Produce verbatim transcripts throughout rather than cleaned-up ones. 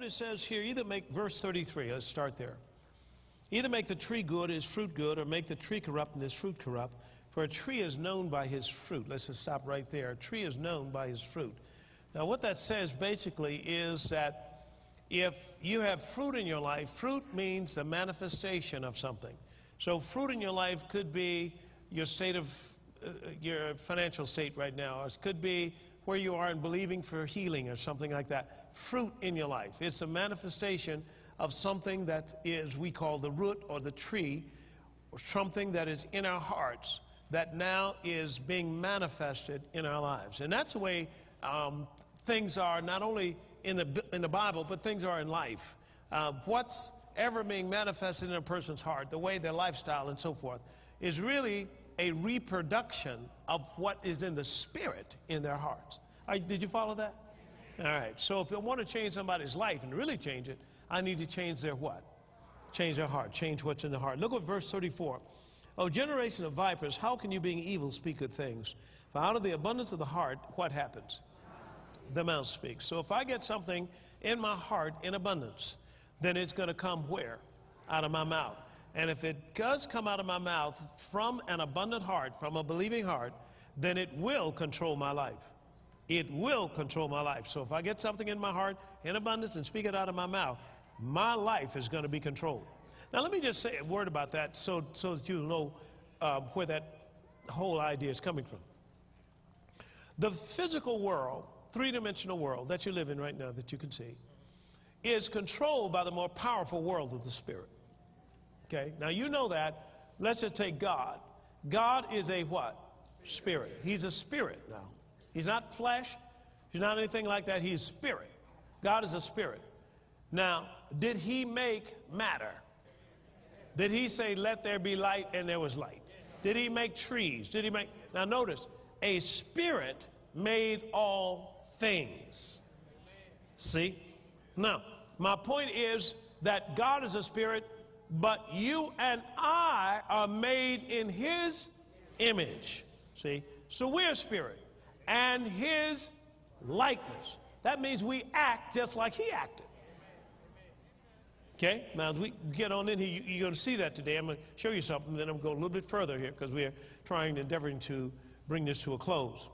it says here, either make, verse thirty-three, let's start there. Either make the tree good, his fruit good, or make the tree corrupt and his fruit corrupt. For a tree is known by his fruit. Let's just stop right there. A tree is known by his fruit. Now, what that says basically is that if you have fruit in your life, fruit means the manifestation of something. So fruit in your life could be your state of, uh, your financial state right now, or it could be where you are in believing for healing or something like that. Fruit in your life. It's a manifestation of something that is, we call the root or the tree, or something that is in our hearts that now is being manifested in our lives. And that's the way um, things are not only in the, in the Bible, but things are in life. Uh, what's ever being manifested in a person's heart, the way their lifestyle and so forth, is really a reproduction of what is in the spirit in their hearts. All right, did you follow that? All right, so if I want to change somebody's life and really change it, I need to change their what? Change their heart, change what's in the heart. Look at verse thirty-four. O generation of vipers, how can you being evil speak good things? For out of the abundance of the heart, what happens? The mouth speaks. So if I get something in my heart in abundance, then it's going to come where? Out of my mouth. And if it does come out of my mouth from an abundant heart, from a believing heart, then it will control my life. It will control my life. So if I get something in my heart in abundance and speak it out of my mouth, my life is going to be controlled. Now let me just say a word about that so, so that you know uh, where that whole idea is coming from. The physical world, three-dimensional world that you live in right now that you can see, is controlled by the more powerful world of the spirit. Okay, now you know that. Let's just take God. God is a what? Spirit. He's a spirit now. He's not flesh. He's not anything like that. He's spirit. God is a spirit. Now, did he make matter? Did he say, let there be light, and there was light? Did he make trees? Did he make... Now notice, a spirit made all things. See? Now, my point is that God is a spirit, but you and I are made in his image. See? So we're a spirit and his likeness. That means we act just like he acted. Okay? Now, as we get on in here, you're going to see that today. I'm going to show you something, then I'm going to go a little bit further here because we're trying, endeavoring to bring this to a close.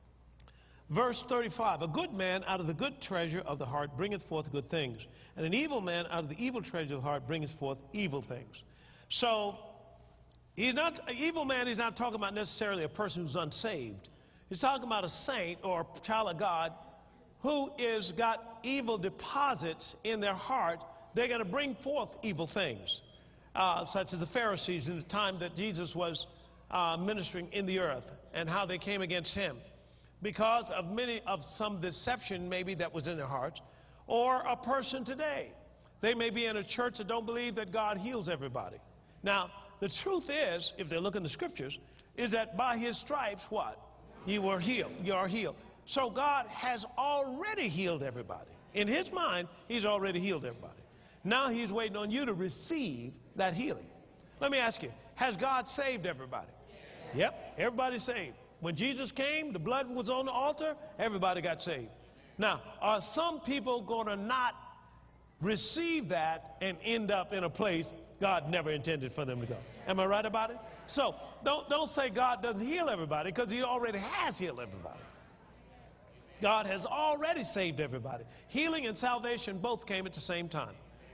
Verse thirty-five, a good man out of the good treasure of the heart bringeth forth good things, and an evil man out of the evil treasure of the heart bringeth forth evil things. So, he's not, an evil man is not talking about necessarily a person who's unsaved. He's talking about a saint or a child of God who is got evil deposits in their heart. They're going to bring forth evil things, uh, such as the Pharisees in the time that Jesus was uh, ministering in the earth and how they came against him because of many of some deception maybe that was in their hearts, or a person today. They may be in a church that don't believe that God heals everybody. Now, the truth is, if they look in the scriptures, is that by his stripes, what? You were healed. You are healed. So God has already healed everybody. In his mind, he's already healed everybody. Now he's waiting on you to receive that healing. Let me ask you, has God saved everybody? Yes. Yep, everybody's saved. When Jesus came, the blood was on the altar, everybody got saved. Now, are some people going to not receive that and end up in a place God never intended for them to go? Am I right about it? So don't, don't say God doesn't heal everybody, because he already has healed everybody. God has already saved everybody. Healing and salvation both came at the same time.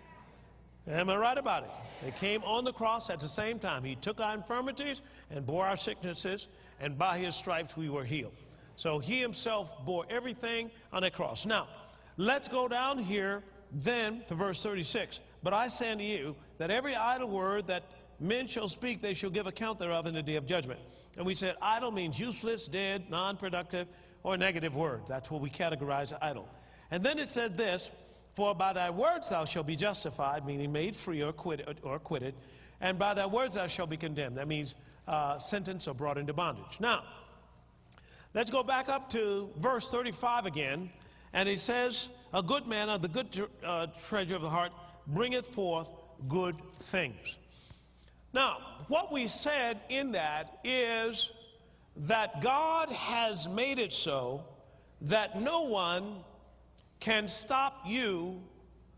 Am I right about it? They came on the cross at the same time. He took our infirmities and bore our sicknesses, and by his stripes we were healed. So he himself bore everything on the cross. Now, let's go down here then to verse thirty-six. But I say unto you that every idle word that men shall speak, they shall give account thereof in the day of judgment. And we said idle means useless, dead, non-productive, or negative word. That's what we categorize idle. And then it said this, for by thy words thou shalt be justified, meaning made free or acquitted, or acquitted, and by thy words thou shalt be condemned. That means uh, sentenced or brought into bondage. Now, let's go back up to verse thirty-five again, and it says, a good man of the good uh, treasure of the heart bringeth forth good things. Now, what we said in that is that God has made it so that no one can stop you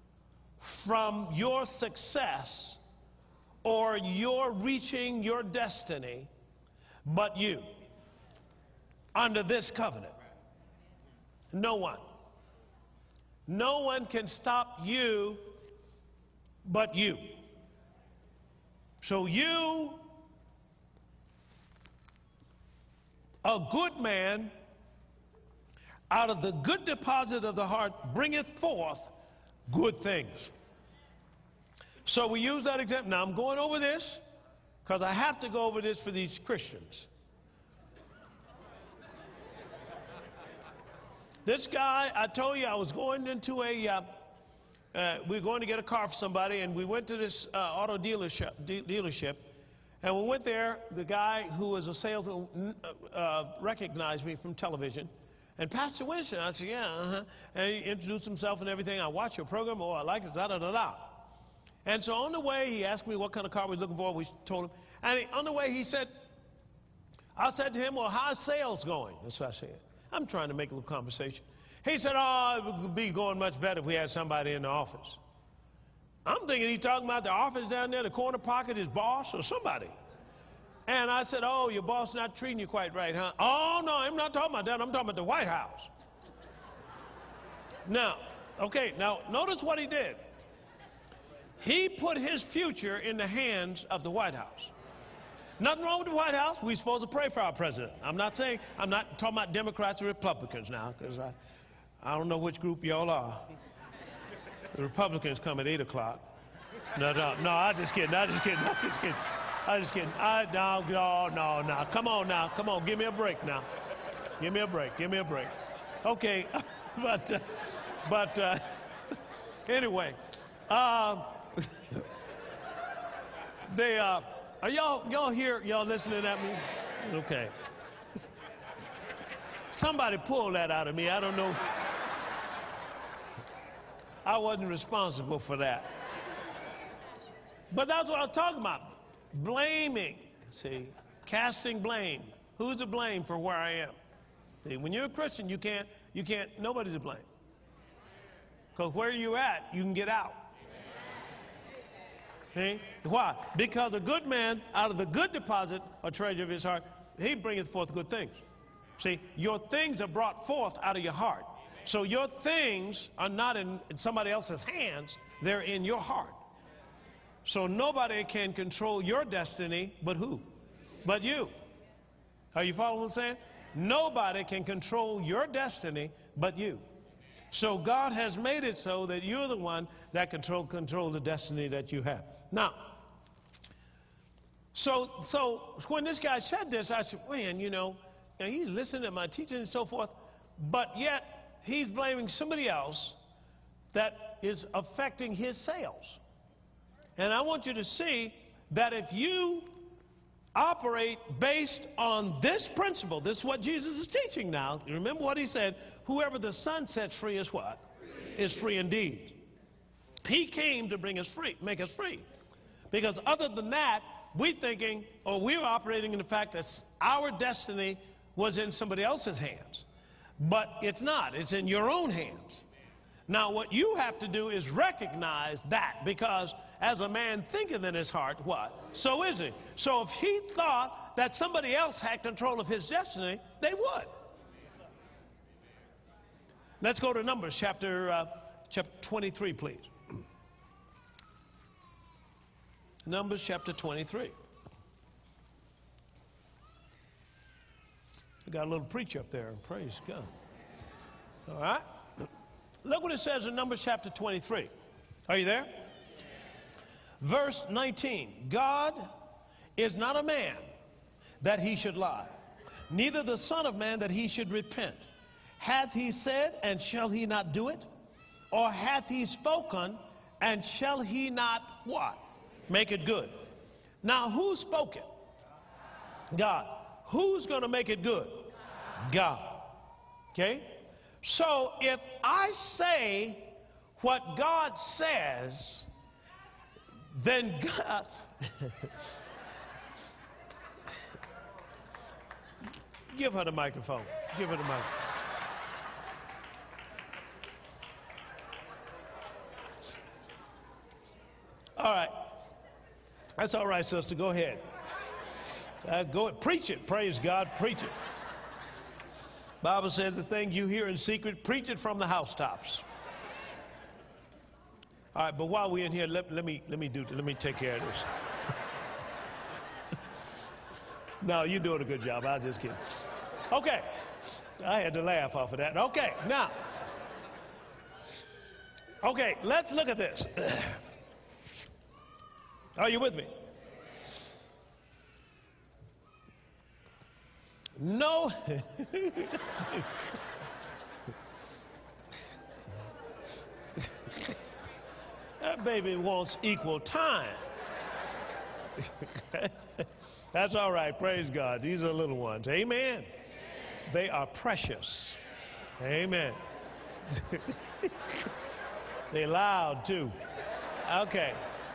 from your success or your reaching your destiny but you under this covenant. No one. No one can stop you but you. So you, a good man, out of the good deposit of the heart bringeth forth good things. So we use that example. Now I'm going over this because I have to go over this for these Christians. This guy, I told you I was going into a, uh, uh, we were going to get a car for somebody, and we went to this uh, auto dealership, de dealership, and we went there. The guy who was a salesman uh, recognized me from television. And Pastor Winston, I said, yeah, uh-huh. And he introduced himself and everything. I watched your program. Oh, I like it, da-da-da-da. And so on the way, he asked me what kind of car we was looking for. We told him. And he, on the way, he said, I said to him, well, how's sales going? That's what I said. I'm trying to make a little conversation. He said, oh, it would be going much better if we had somebody in the office. I'm thinking he's talking about the office down there, the corner pocket, his boss, or somebody. And I said, oh, your boss not treating you quite right, huh? Oh, no, I'm not talking about that. I'm talking about the White House. Now, okay, now notice what he did. He put his future in the hands of the White House. Nothing wrong with the White House. We're supposed to pray for our president. I'm not saying, I'm not talking about Democrats or Republicans now, because I, I don't know which group y'all are. The Republicans come at eight o'clock. No, no, no, I'm just kidding. I'm just kidding. I'm just kidding. I'm just kidding. I, no, no, no, no. Come on now. Come on. Give me a break now. Give me a break. Give me a break. Okay. but, uh, but, uh, anyway, uh, they, uh, are y'all, y'all here? Y'all listening at me? Okay. Somebody pulled that out of me. I don't know. I wasn't responsible for that. But that's what I was talking about. Blaming. See, casting blame. Who's to blame for where I am? See, when you're a Christian, you can't, you can't, nobody's to blame. Because where you're at, you can get out. See? Why? Because a good man, out of the good deposit or treasure of his heart, he bringeth forth good things. See, your things are brought forth out of your heart. So your things are not in somebody else's hands, they're in your heart. So nobody can control your destiny but who? But you. Are you following what I'm saying? Nobody can control your destiny but you. So God has made it so that you're the one that control control the destiny that you have. Now, so so when this guy said this, I said, man, you know, and he's listening to my teaching and so forth, but yet he's blaming somebody else that is affecting his sales. And I want you to see that if you operate based on this principle, this is what Jesus is teaching now. Remember what he said, whoever the Son sets free is what? Free. Is free indeed. He came to bring us free, make us free. Because other than that, we're thinking, or we're operating in the fact that our destiny was in somebody else's hands. But it's not. It's in your own hands. Now, what you have to do is recognize that, because as a man thinketh in his heart, what? So is he. So if he thought that somebody else had control of his destiny, they would. Let's go to Numbers chapter, uh, chapter twenty-three, please. Numbers chapter twenty-three. We got a little preacher up there, praise God. All right? Look what it says in Numbers chapter twenty-three. Are you there? Verse nineteen. God is not a man that he should lie, neither the Son of Man that he should repent. Hath he said, and shall he not do it? Or hath he spoken, and shall he not what? Make it good. Now, who spoke it? God. Who's going to make it good? God. Okay? So if I say what God says, then God... Give her the microphone. Give her the microphone. All right. That's all right, sister. Go ahead. Uh, go preach it. Praise God. Preach it. Bible says the things you hear in secret, preach it from the housetops. All right, but while we're in here, let, let me let me do let me take care of this. No, you're doing a good job. I was just kidding. Okay, I had to laugh off of that. Okay, now, okay, let's look at this. Are you with me? No. That baby wants equal time. That's all right. Praise God. These are little ones. Amen. They are precious. Amen. They're loud too. Okay.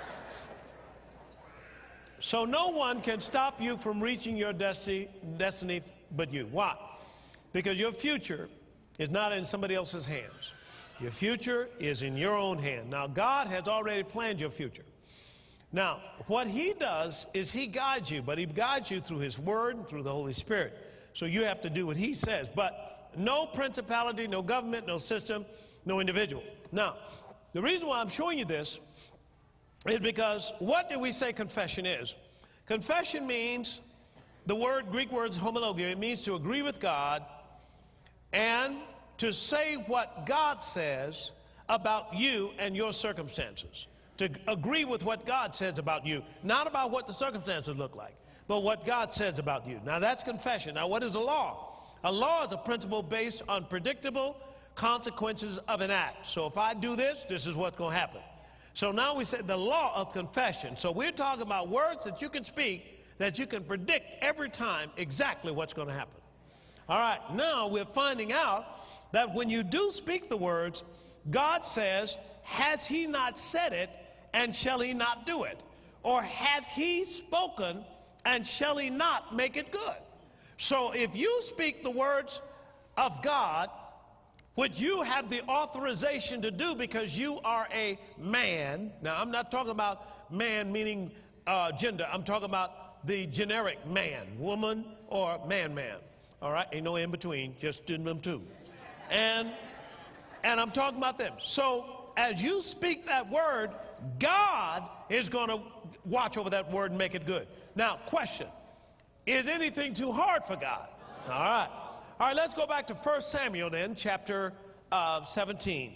So no one can stop you from reaching your destiny, destiny but you. Why? Because your future is not in somebody else's hands. Your future is in your own hand. Now, God has already planned your future. Now, what he does is he guides you, but he guides you through his word and through the Holy Spirit. So you have to do what he says. But no principality, no government, no system, no individual. Now, the reason why I'm showing you this is because what do we say confession is? Confession means, the word, Greek word is homologia. It means to agree with God and to say what God says about you and your circumstances. To agree with what God says about you, not about what the circumstances look like, but what God says about you. Now that's confession. Now what is a law? A law is a principle based on predictable consequences of an act. So if I do this, this is what's going to happen. So now we say the law of confession. So we're talking about words that you can speak, that you can predict every time exactly what's going to happen. All right, now we're finding out that when you do speak the words, God says, has he not said it, and shall he not do it? Or hath he spoken, and shall he not make it good? So if you speak the words of God, which you have the authorization to do because you are a man. Now, I'm not talking about man meaning uh, gender. I'm talking about the generic man, woman, or man-man. All right? Ain't no in between, just in them two. And, and I'm talking about them. So as you speak that word, God is going to watch over that word and make it good. Now, question. Is anything too hard for God? All right. All right, let's go back to First Samuel then, chapter uh, seventeen.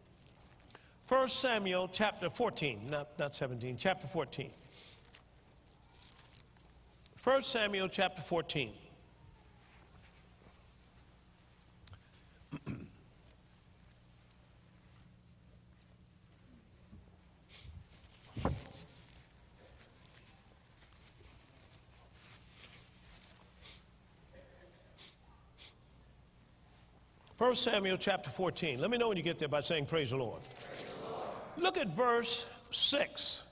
First Samuel chapter fourteen, not, not seventeen, chapter fourteen. First Samuel chapter fourteen. First Samuel chapter fourteen. Let me know when you get there by saying praise the Lord. Praise the Lord. Look at verse six.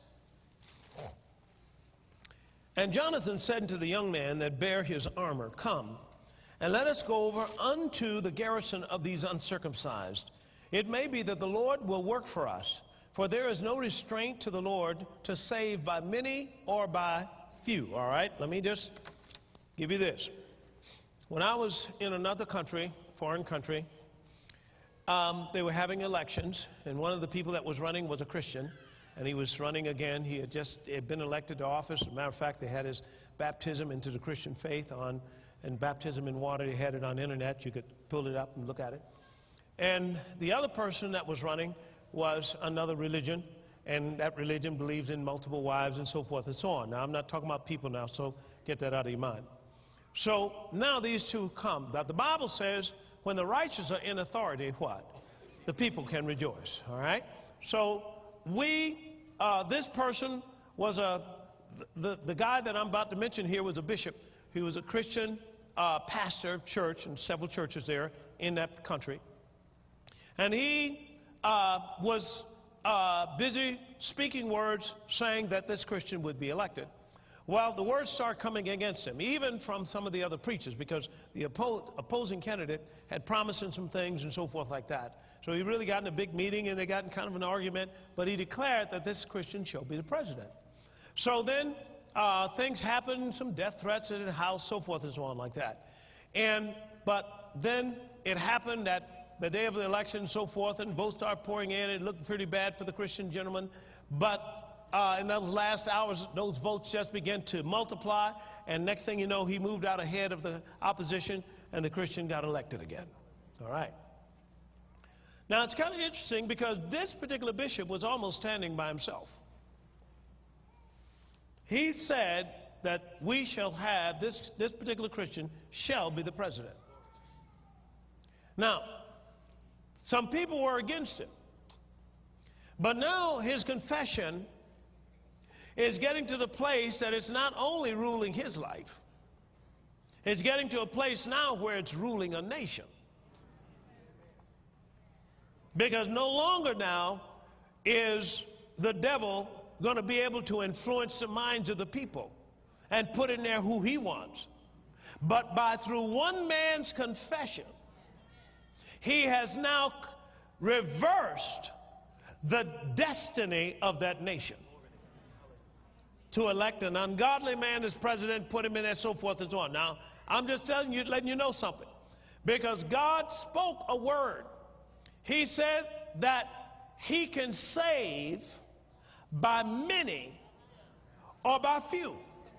And Jonathan said unto the young man that bare his armor, come, and let us go over unto the garrison of these uncircumcised. It may be that the Lord will work for us, for there is no restraint to the Lord to save by many or by few. All right, let me just give you this. When I was in another country, foreign country, um, they were having elections, and one of the people that was running was a Christian, and he was running again. He had just had been elected to office. As a matter of fact, they had his baptism into the Christian faith on, and baptism in water. They had it on internet. You could pull it up and look at it. And the other person that was running was another religion, and that religion believes in multiple wives and so forth and so on. Now, I'm not talking about people now, so get that out of your mind. So now these two come. Now, the Bible says, when the righteous are in authority, what? The people can rejoice, all right? So we, uh, this person was a, the, the guy that I'm about to mention here was a bishop. He was a Christian uh, pastor of church, and several churches there in that country. And he uh, was uh, busy speaking words saying that this Christian would be elected. Well, the words start coming against him, even from some of the other preachers, because the oppo opposing candidate had promised him some things and so forth like that. So he really got in a big meeting, and they got in kind of an argument, but he declared that this Christian shall be the president. So then uh, things happened, some death threats in the house, so forth and so on like that. And, but then it happened that the day of the election and so forth, and votes started pouring in. It looked pretty bad for the Christian gentleman. But uh, in those last hours, those votes just began to multiply. And next thing you know, he moved out ahead of the opposition, and the Christian got elected again. All right. Now, it's kind of interesting because this particular bishop was almost standing by himself. He said that we shall have, this, this particular Christian shall be the president. Now, some people were against him. But now his confession is getting to the place that it's not only ruling his life, it's getting to a place now where it's ruling a nation. Because no longer now is the devil going to be able to influence the minds of the people and put in there who he wants. But by through one man's confession, he has now reversed the destiny of that nation. To elect an ungodly man as president, put him in there, so forth and so on. Now, I'm just telling you, letting you know something. Because God spoke a word. He said that he can save by many or by few.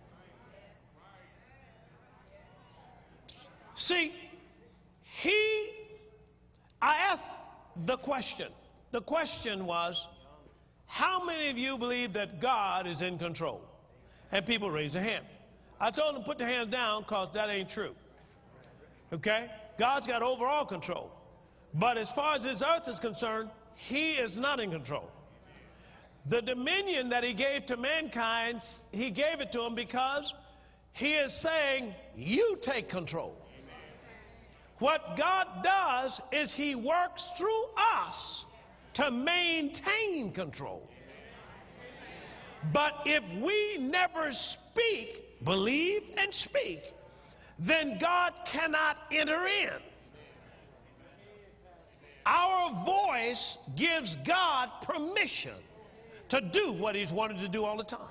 See, he, I asked the question. The question was, how many of you believe that God is in control? And people raised their hand. I told them to put their hands down because that ain't true. Okay? God's got overall control. But as far as this earth is concerned, he is not in control. The dominion that he gave to mankind, he gave it to them because he is saying, you take control. What God does is he works through us to maintain control. But if we never speak, believe and speak, then God cannot enter in. Our voice gives God permission to do what he's wanted to do all the time.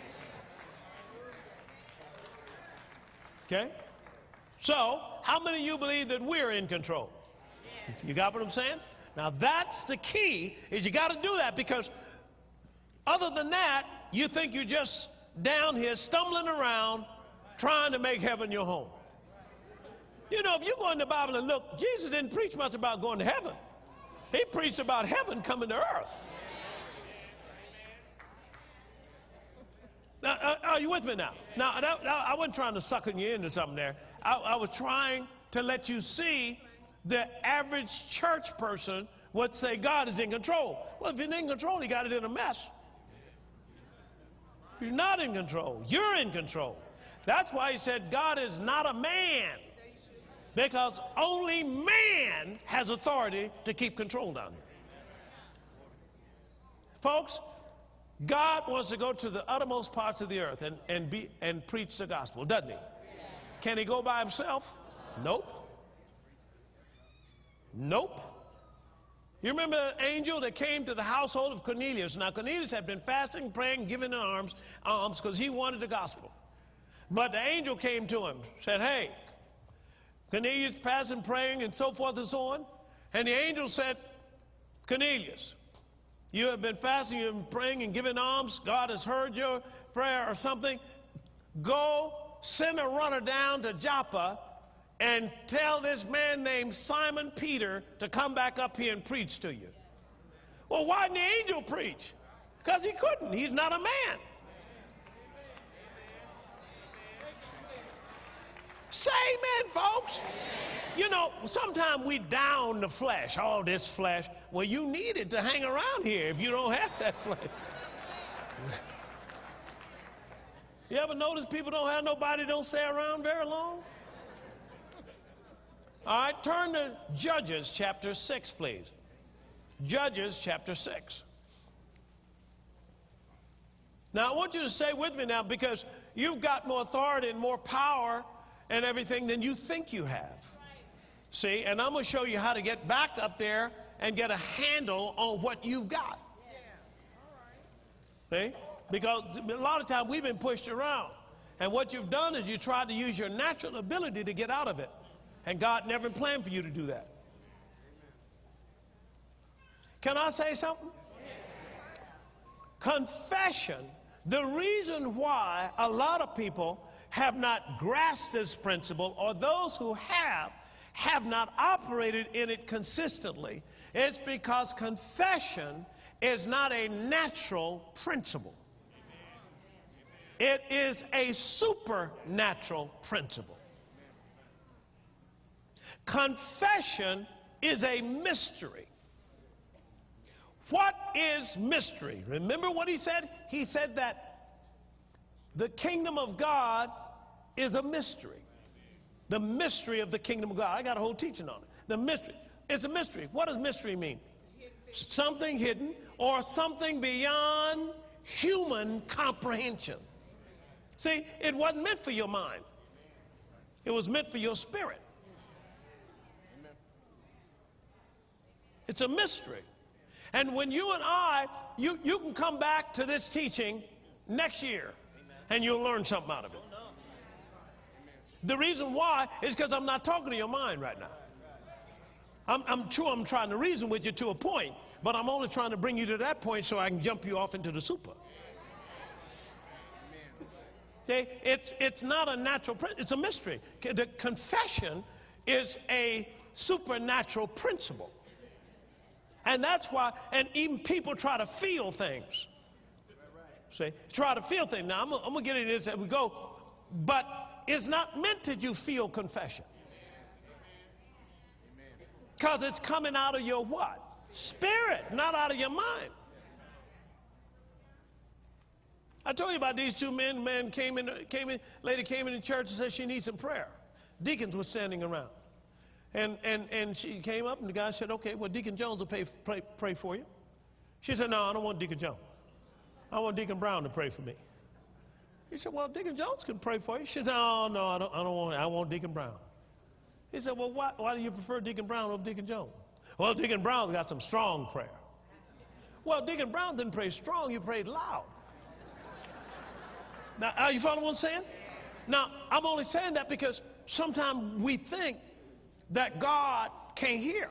Okay? So, how many of you believe that we're in control? You got what I'm saying? Now, that's the key, is you got to do that, because other than that, you think you're just down here stumbling around trying to make heaven your home. You know, if you go in the Bible and look, Jesus didn't preach much about going to heaven. He preached about heaven coming to earth. Now, uh, are you with me now? Now, that, I wasn't trying to sucker you into something there. I, I was trying to let you see the average church person would say God is in control. Well, if he's in control, he got it in a mess. He's not in control. You're in control. That's why he said God is not a man, because only man has authority to keep control down here. Folks, God wants to go to the uttermost parts of the earth and, and, be, and preach the gospel, doesn't he? Can he go by himself? Nope. Nope. You remember the angel that came to the household of Cornelius? Now, Cornelius had been fasting, praying, giving alms alms because he wanted the gospel. But the angel came to him, said, hey, Cornelius fasting, praying, and so forth and so on. And the angel said, Cornelius, you have been fasting, you have been praying and giving alms. God has heard your prayer or something. Go send a runner down to Joppa and tell this man named Simon Peter to come back up here and preach to you. Well, why didn't the angel preach? Because he couldn't. He's not a man. Say amen, folks. You know, sometimes we down the flesh, all this flesh. Well, you need it to hang around here if you don't have that flesh. You ever notice people don't have nobody, don't stay around very long? All right, turn to Judges chapter six, please. Judges chapter six. Now, I want you to stay with me now, because you've got more authority and more power and everything than you think you have. See, and I'm going to show you how to get back up there and get a handle on what you've got. See? Because a lot of times we've been pushed around. And what you've done is you tried to use your natural ability to get out of it. And God never planned for you to do that. Can I say something? Confession, the reason why a lot of people have not grasped this principle, or those who have, have not operated in it consistently, is because confession is not a natural principle. It is a supernatural principle. Confession is a mystery. What is mystery? Remember what he said? He said that the kingdom of God is a mystery. The mystery of the kingdom of God. I got a whole teaching on it. The mystery. It's a mystery. What does mystery mean? Something hidden, or something beyond human comprehension. See, it wasn't meant for your mind. It was meant for your spirit. It's a mystery. And when you and I, you, you can come back to this teaching next year, and you'll learn something out of it. The reason why is because I'm not talking to your mind right now. I'm, I'm true, I'm trying to reason with you to a point, but I'm only trying to bring you to that point so I can jump you off into the super. Okay? It's, it's not a natural, it's a mystery. The confession is a supernatural principle. And that's why, and even people try to feel things. See, try to feel things. Now, I'm, I'm going to get into this as we go, but it's not meant that you feel confession. Because it's coming out of your what? Spirit, not out of your mind. I told you about these two men. Man came in, came in, lady came in the church and said she needs some prayer. Deacons were standing around. And, and, and she came up, and the guy said, okay, well, Deacon Jones will pay, pray, pray for you. She said, no, I don't want Deacon Jones. I want Deacon Brown to pray for me. He said, well, Deacon Jones can pray for you. She said, no, no, I don't, I don't want it. I want Deacon Brown. He said, well, why, why do you prefer Deacon Brown over Deacon Jones? Well, Deacon Brown's got some strong prayer. Well, Deacon Brown didn't pray strong, you prayed loud. Now, are you following what I'm saying? Now, I'm only saying that because sometimes we think that God can't hear.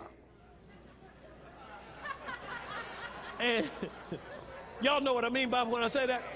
And y'all know what I mean by when I say that?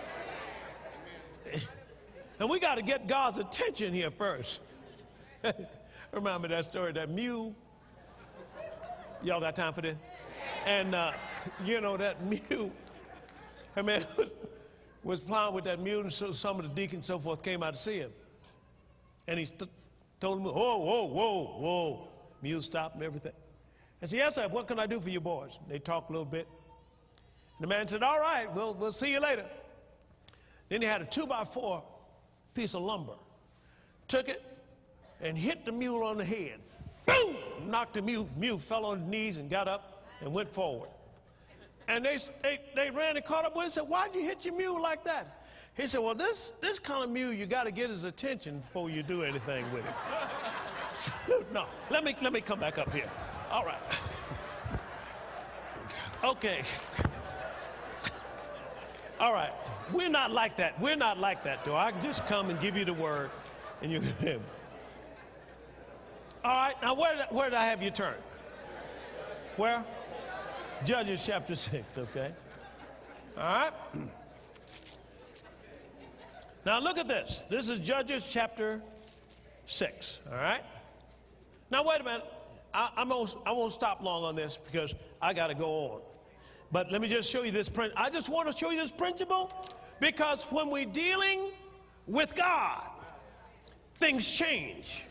And we got to get God's attention here first. Remember that story, that mule? Y'all got time for this? And, uh, you know, that mule, I mean, was plowing with that mule, and so some of the deacons and so forth came out to see him. And he st- told him, whoa, whoa, whoa, whoa. Mule stopped and everything. I said, yes, sir, what can I do for you boys? And they talked a little bit. And the man said, all right, we'll, we'll see you later. Then he had a two by four piece of lumber, took it and hit the mule on the head. Boom! Knocked the mule, mule fell on his knees and got up and went forward. And they, they, they ran and caught up with him and said, why'd you hit your mule like that? He said, well, this, this kind of mule, you got to get his attention before you do anything with it. So, no, let me, let me come back up here. All right. Okay. All right. We're not like that. We're not like that, though. I can just come and give you the word, and you can. All right. Now, where did, where did I have you turn? Where? Judges chapter six, okay? All right. Now, look at this. This is Judges chapter six, all right? Now, wait a minute. I, I'm almost, I won't stop long on this because I got to go on. But let me just show you this principle. I just want to show you this principle because when we're dealing with God, things change.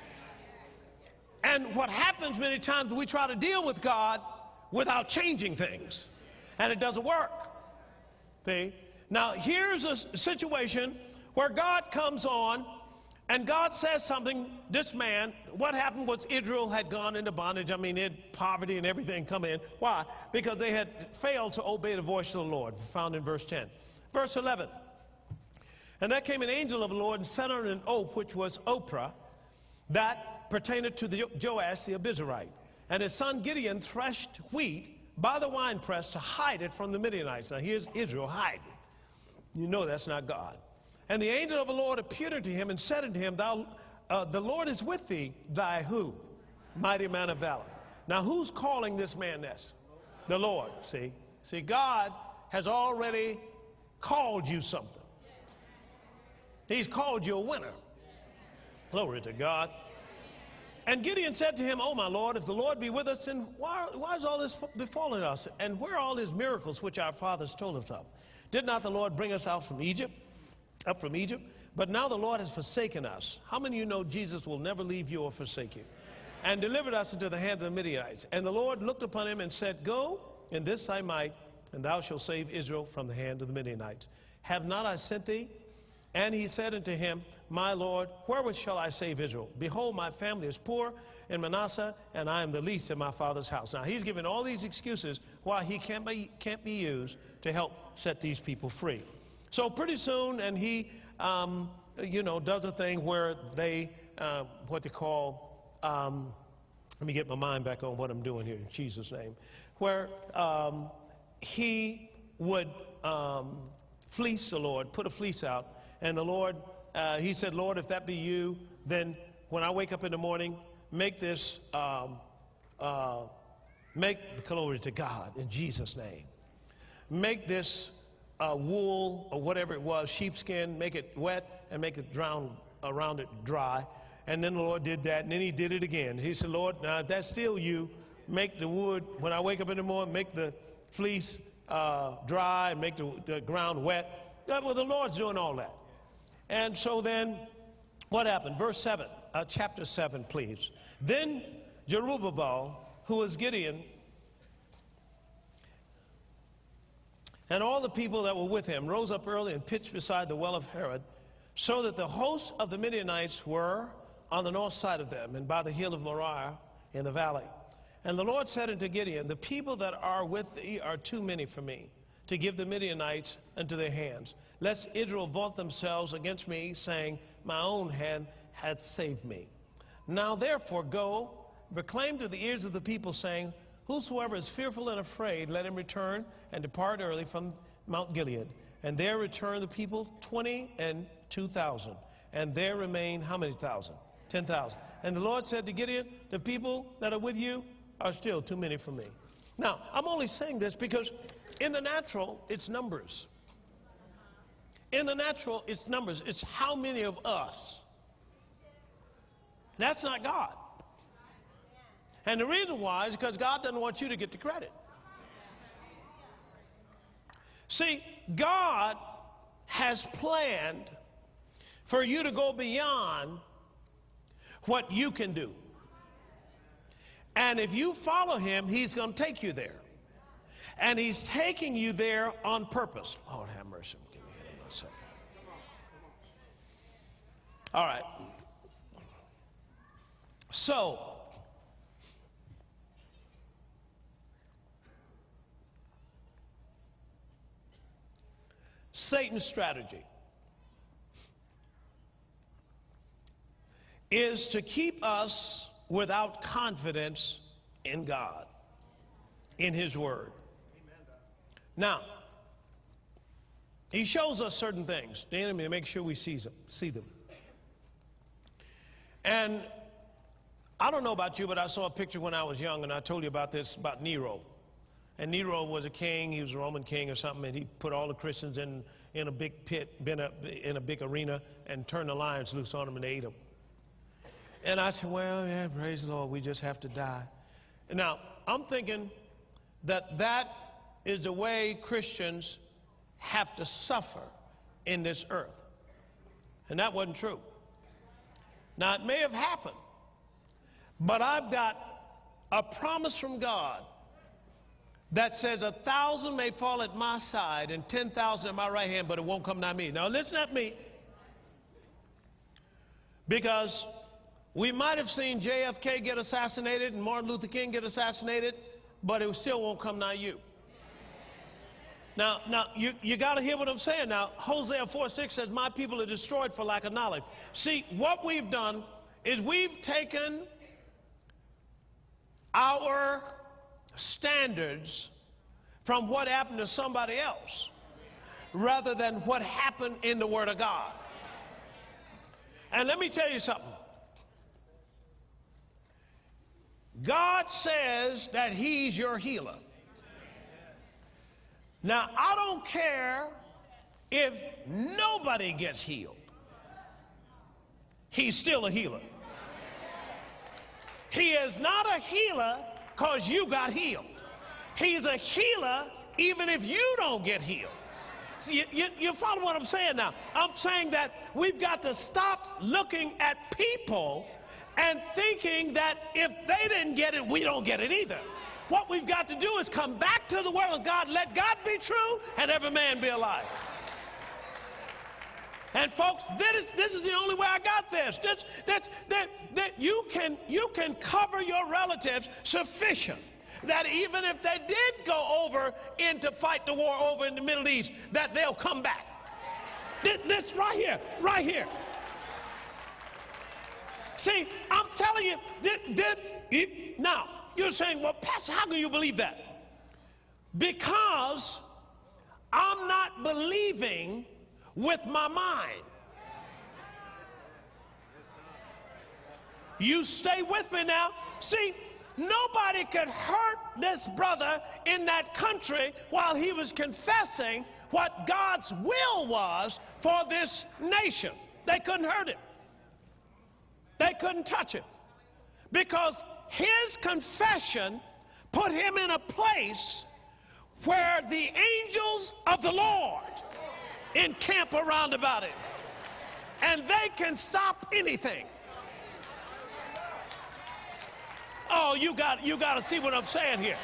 And what happens many times, we try to deal with God without changing things, and it doesn't work. See? Now, here's a situation where God comes on, and God says something. This man, what happened was Israel had gone into bondage. I mean, it had poverty and everything come in. Why? Because they had failed to obey the voice of the Lord, found in verse ten. Verse eleven. And there came an angel of the Lord and sat on an oak, which was Oprah, that pertained to the Joash the Abizarite. And his son Gideon threshed wheat by the winepress to hide it from the Midianites. Now here's Israel hiding. You know that's not God. And the angel of the Lord appeared unto him and said unto him, Thou, uh, the Lord is with thee, thy who? Mighty man of valor. Now who's calling this man this? The Lord, see? See, God has already called you something. He's called you a winner. Glory to God. And Gideon said to him, Oh, my Lord, if the Lord be with us, then why, why is all this befallen us? And where are all his miracles which our fathers told us of? Did not the Lord bring us out from Egypt, up from Egypt? But now the Lord has forsaken us. How many of you know Jesus will never leave you or forsake you? And delivered us into the hands of the Midianites. And the Lord looked upon him and said, Go in this thy might, and thou shalt save Israel from the hand of the Midianites. Have not I sent thee? And he said unto him, My Lord, wherewith shall I save Israel? Behold, my family is poor in Manasseh, and I am the least in my father's house. Now, he's giving all these excuses why he can't be, can't be used to help set these people free. So pretty soon, and he, um, you know, does a thing where they, uh, what they call, um, let me get my mind back on what I'm doing here in Jesus' name, where um, he would um, fleece the Lord, put a fleece out. And the Lord, uh, he said, Lord, if that be you, then when I wake up in the morning, make this, um, uh, make the glory to God in Jesus' name. Make this uh, wool or whatever it was, sheepskin, make it wet and make it drown around it dry. And then the Lord did that, and then he did it again. He said, Lord, now if that's still you, make the wood, when I wake up in the morning, make the fleece uh, dry and make the, the ground wet. Well, the Lord's doing all that. And so then, what happened? Verse seven, uh, chapter seven, please. Then Jerubbaal, who was Gideon, and all the people that were with him rose up early and pitched beside the well of Harod, so that the hosts of the Midianites were on the north side of them, and by the hill of Moriah in the valley. And the Lord said unto Gideon, The people that are with thee are too many for me, to give the Midianites into their hands. Lest Israel vaunt themselves against me, saying, My own hand hath saved me. Now therefore go, proclaim to the ears of the people, saying, Whosoever is fearful and afraid, let him return and depart early from Mount Gilead. And there return the people twenty and two thousand. And there remain how many thousand? Ten thousand. And the Lord said to Gideon, The people that are with you are still too many for me. Now, I'm only saying this because in the natural, it's numbers. In the natural, it's numbers. It's how many of us. That's not God. And the reason why is because God doesn't want you to get the credit. See, God has planned for you to go beyond what you can do. And if you follow him, he's going to take you there. And he's taking you there on purpose. Lord have mercy. Give me here myself. All right. So, Satan's strategy is to keep us without confidence in God, in his word. Now, he shows us certain things, the enemy, to make sure we see them, see them. And I don't know about you, but I saw a picture when I was young, and I told you about this, about Nero. And Nero was a king, he was a Roman king or something, and he put all the Christians in, in a big pit, in a, in a big arena, and turned the lions loose on them, and they ate them. And I said, well, yeah, praise the Lord, we just have to die. Now, I'm thinking that that is the way Christians have to suffer in this earth. And that wasn't true. Now, it may have happened, but I've got a promise from God that says a thousand may fall at my side and ten thousand at my right hand, but it won't come nigh me. Now, listen at me, because we might have seen J F K get assassinated and Martin Luther King get assassinated, but it still won't come nigh you. Now, now you, you got to hear what I'm saying. Now, Hosea four six says, my people are destroyed for lack of knowledge. See, what we've done is we've taken our standards from what happened to somebody else rather than what happened in the Word of God. And let me tell you something. God says that He's your healer. Now, I don't care if nobody gets healed. He's still a healer. He is not a healer because you got healed. He's a healer even if you don't get healed. See, you, you, you follow what I'm saying now? I'm saying that we've got to stop looking at people and thinking that if they didn't get it, we don't get it either. What we've got to do is come back to the Word of God, let God be true, and every man be a liar. And folks, this is, this is the only way I got this. That's, that's, that, that you can, you can cover your relatives sufficient that even if they did go over in to fight the war over in the Middle East, that they'll come back. This, this right here, right here. See, I'm telling you, did, did, it, now, you're saying, well, Pastor, how can you believe that? Because I'm not believing with my mind. You stay with me now. See, nobody could hurt this brother in that country while he was confessing what God's will was for this nation. They couldn't hurt him. They couldn't touch him because his confession put him in a place where the angels of the Lord encamp around about him, and they can stop anything. Oh, you got you got to see what I'm saying here.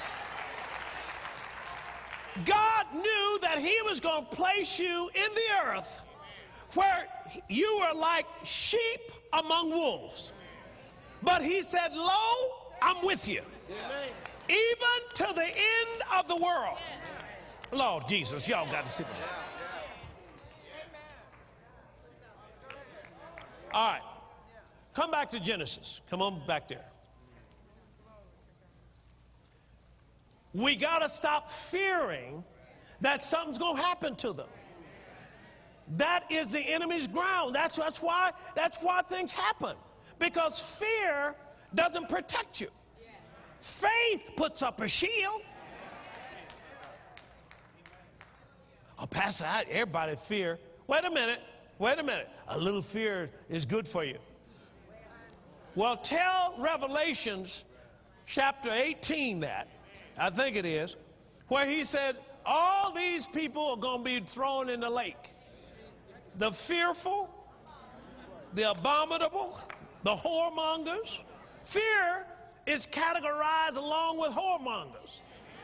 God knew that He was going to place you in the earth where you were like sheep among wolves. But He said, lo, I'm with you. Amen. Even to the end of the world. Lord Jesus, y'all got to see that. All right. Come back to Genesis. Come on back there. We got to stop fearing that something's going to happen to them. That is the enemy's ground. That's, that's, why, that's why things happen. Because fear doesn't protect you. Faith puts up a shield. Oh, Pastor, I, everybody fear. Wait a minute. Wait a minute. A little fear is good for you. Well, tell Revelations chapter eighteen that. I think it is. Where he said, all these people are going to be thrown in the lake. The fearful, the abominable, the whoremongers. Fear is categorized along with whoremongers.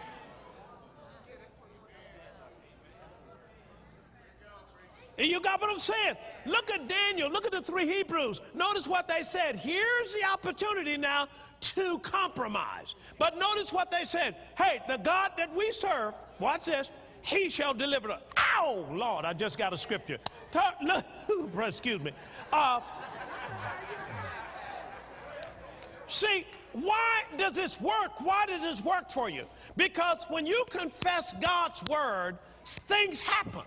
And you got what I'm saying? Look at Daniel. Look at the three Hebrews. Notice what they said. Here's the opportunity now to compromise. But notice what they said. Hey, the God that we serve, watch this, He shall deliver us. Ow, Lord, I just got a scripture. Talk, no, excuse me. Uh, see, why does this work? Why does this work for you? Because when you confess God's word, things happen.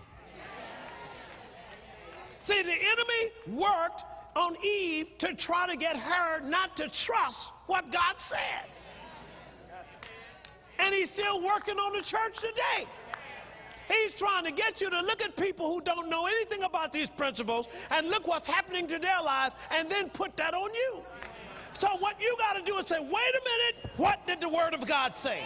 See, the enemy worked on Eve to try to get her not to trust what God said. And he's still working on the church today. He's trying to get you to look at people who don't know anything about these principles and look what's happening to their lives and then put that on you. So what you got to do is say, wait a minute, what did the Word of God say?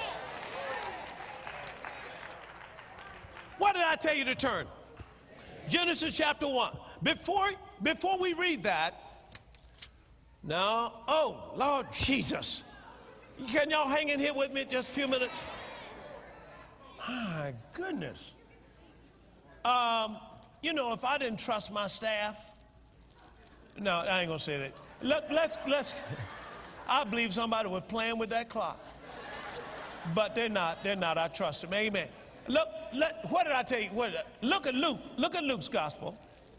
What did I tell you to turn? Genesis chapter one. Before, before we read that, now, oh, Lord Jesus. Can y'all hang in here with me just a few minutes? My goodness. Um, you know, if I didn't trust my staff, no, I ain't going to say that. Let, let's, let's, I believe somebody was playing with that clock. But they're not, they're not. I trust them. Amen. Look. let, what did I tell you? What, look at Luke. Look at Luke's gospel.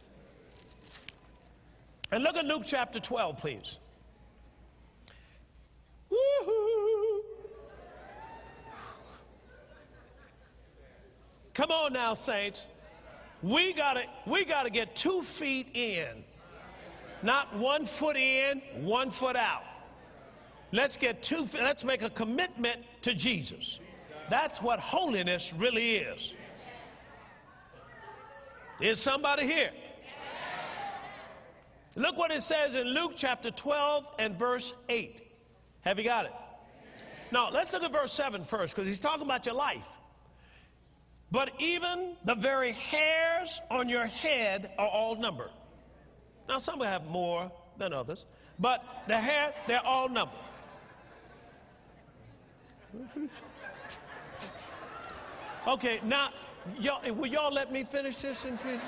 And look at Luke chapter twelve, please. Woo-hoo. Come on now, saints. We gotta, we gotta get two feet in. Not one foot in, one foot out. Let's get two, let's make a commitment to Jesus. That's what holiness really is. Is somebody here? Look what it says in Luke chapter twelve and verse eight. Have you got it? Now, let's look at verse seven first, because he's talking about your life. But even the very hairs on your head are all numbered. Now, some will have more than others, but the hair, they're all numbered. Okay, now, y'all, will y'all let me finish this in Jesus?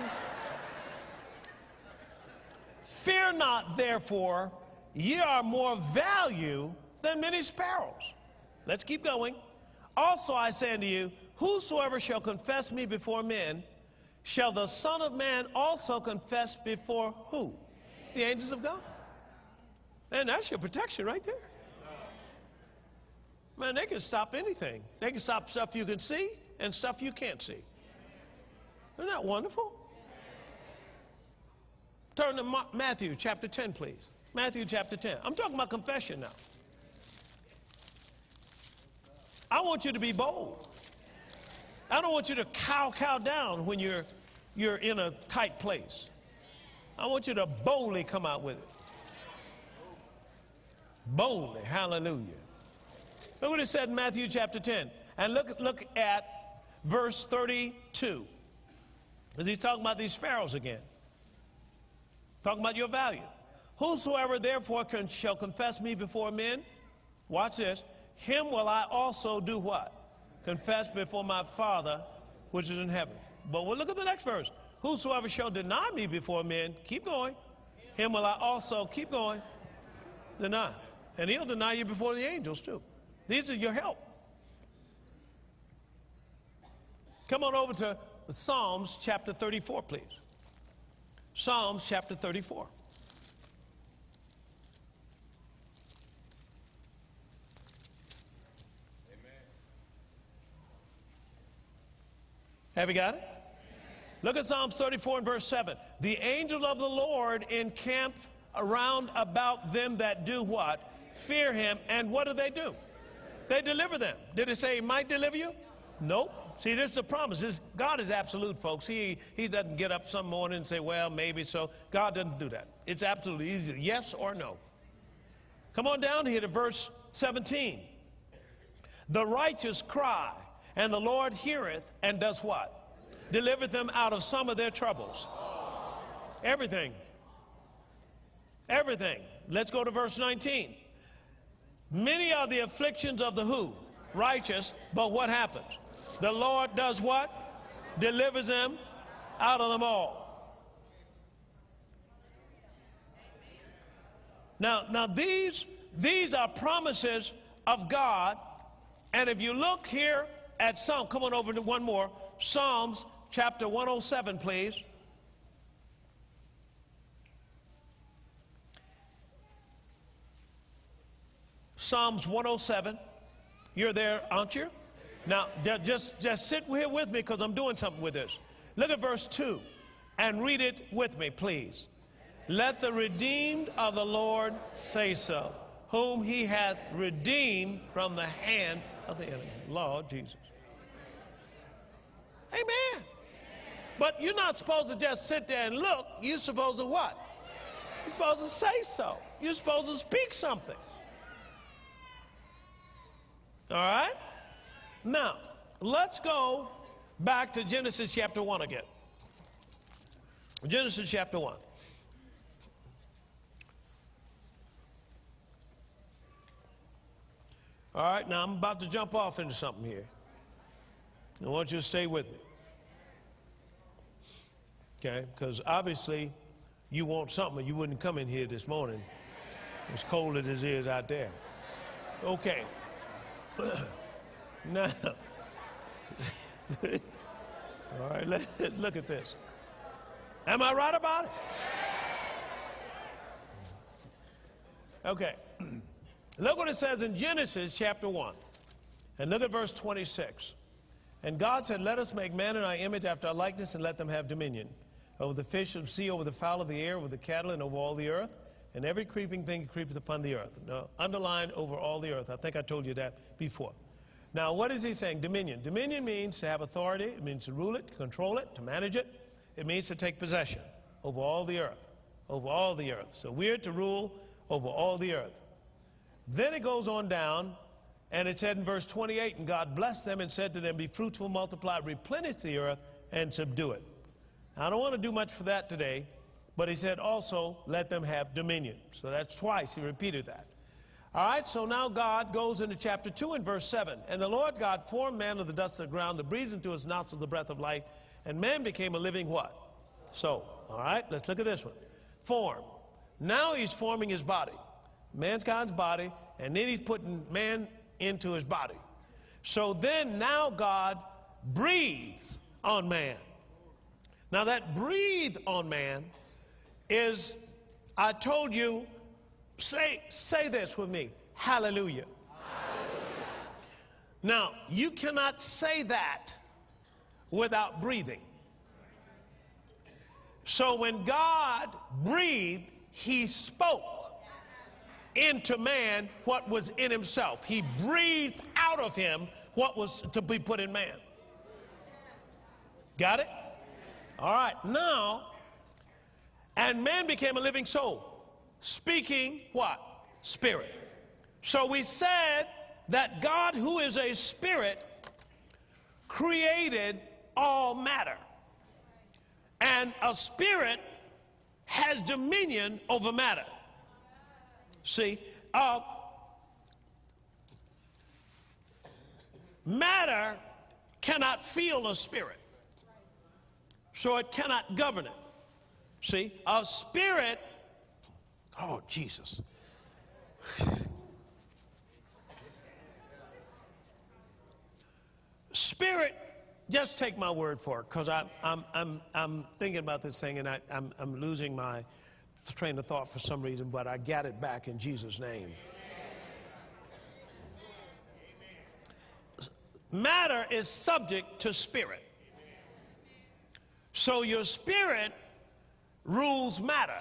Fear not, therefore, ye are more value than many sparrows. Let's keep going. Also I say unto you, whosoever shall confess me before men, shall the Son of Man also confess before who? The angels of God. And that's your protection right there. Man, they can stop anything. They can stop stuff you can see and stuff you can't see. Isn't that wonderful? Turn to Ma- Matthew chapter ten, please. Matthew chapter ten. I'm talking about confession now. I want you to be bold. I don't want you to cow cow down when you're, you're in a tight place. I want you to boldly come out with it. Boldly. Hallelujah. Look what it said in Matthew chapter ten. And look, look at verse thirty-two. Because he's talking about these sparrows again. Talking about your value. Whosoever therefore can, shall confess me before men, watch this, him will I also do what? Confess before my Father which is in heaven. But we'll look at the next verse. Whosoever shall deny me before men, keep going, him will I also, keep going, deny. And he'll deny you before the angels too. These are your help. Come on over to Psalms chapter thirty-four, please. Psalms chapter thirty-four. Amen. Have you got it? Amen. Look at Psalms thirty-four and verse seven. The angel of the Lord encamp around about them that do what? Fear him. And what do they do? They deliver them. Did it say he might deliver you? Nope. See, this is a promise. This, God is absolute, folks. He, he doesn't get up some morning and say, well, maybe so. God doesn't do that. It's absolutely easy. Yes or no. Come on down here to verse seventeen. The righteous cry, and the Lord heareth, and does what? Delivereth them out of some of their troubles. Everything. Everything. Let's go to verse nineteen. Many are the afflictions of the who? Righteous. But what happens? The Lord does what? Delivers them out of them all. Now, now these, these are promises of God. And if you look here at Psalm, come on over to one more. Psalms chapter one oh seven, please. Psalms one oh seven. You're there, aren't you? Now, just, just sit here with me because I'm doing something with this. Look at verse two and read it with me, please. Let the redeemed of the Lord say so, whom he hath redeemed from the hand of the enemy. Lord Jesus. Amen. But you're not supposed to just sit there and look. You're supposed to what? You're supposed to say so. You're supposed to speak something. All right? Now, let's go back to Genesis chapter one again. Genesis chapter one. All right, now I'm about to jump off into something here. I want you to stay with me. Okay? Because obviously you want something, you wouldn't come in here this morning as cold as it is out there. Okay. Now, All right, let's look at this. Am I right about it? Okay. Look what it says in Genesis chapter one. And look at verse twenty-six. And God said, let us make man in our image after our likeness, and let them have dominion over the fish of the sea, over the fowl of the air, over the cattle, and over all the earth, and every creeping thing that creepeth upon the earth. Now, underline over all the earth. I think I told you that before. Now, what is he saying? Dominion. Dominion means to have authority. It means to rule it, to control it, to manage it. It means to take possession over all the earth, over all the earth. So we're to rule over all the earth. Then it goes on down, and it said in verse twenty-eight, and God blessed them and said to them, be fruitful, multiply, replenish the earth, and subdue it. Now, I don't want to do much for that today, but he said also, let them have dominion. So that's twice he repeated that. All right, so now God goes into chapter two and verse seven. And the Lord God formed man of the dust of the ground, that breathed into his nostrils the breath of life, and man became a living what? Soul. All right, let's look at this one. Form. Now he's forming his body, mankind's body, and then he's putting man into his body. So then now God breathes on man. Now that breathe on man is, I told you, say, say this with me, hallelujah. Hallelujah. Now, you cannot say that without breathing. So when God breathed, he spoke into man what was in himself. He breathed out of him what was to be put in man. Got it? All right, now, and man became a living soul, speaking what? Spirit. So we said that God, who is a spirit, created all matter. And a spirit has dominion over matter. See, uh, matter cannot feel a spirit, so it cannot govern it. See, a spirit, oh, Jesus. Spirit, just take my word for it, because I'm, I'm, I'm, I'm thinking about this thing, and I, I'm, I'm losing my train of thought for some reason, but I got it back in Jesus' name. Matter is subject to spirit. So your spirit rules matter.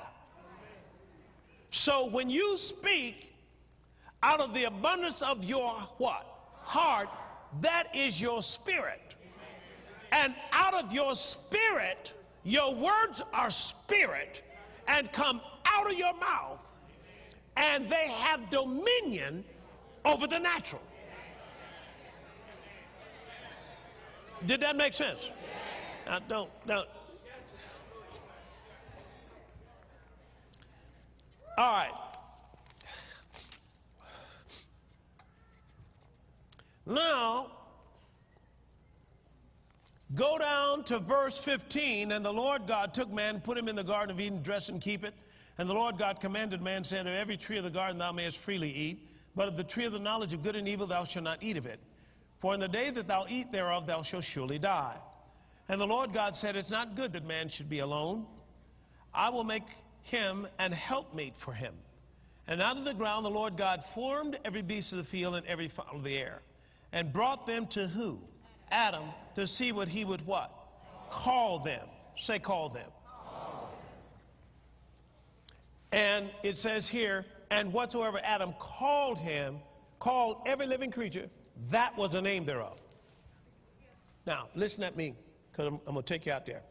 So when you speak out of the abundance of your what? Heart, that is your spirit. And out of your spirit, your words are spirit and come out of your mouth, and they have dominion over the natural. Did that make sense? Now, don't, don't. All right. Now, go down to verse fifteen. And the Lord God took man, put him in the Garden of Eden, dress and keep it. And the Lord God commanded man, saying, of every tree of the garden thou mayest freely eat, but of the tree of the knowledge of good and evil thou shalt not eat of it. For in the day that thou eat thereof thou shalt surely die. And the Lord God said, it's not good that man should be alone. I will make him an helpmeet for him. And out of the ground the Lord God formed every beast of the field and every fowl of the air, and brought them to who? Adam, to see what he would what? Call them. Say call them. Call. And it says here, and whatsoever Adam called him, called every living creature, that was the name thereof. Now, listen at me, because I'm, I'm going to take you out there.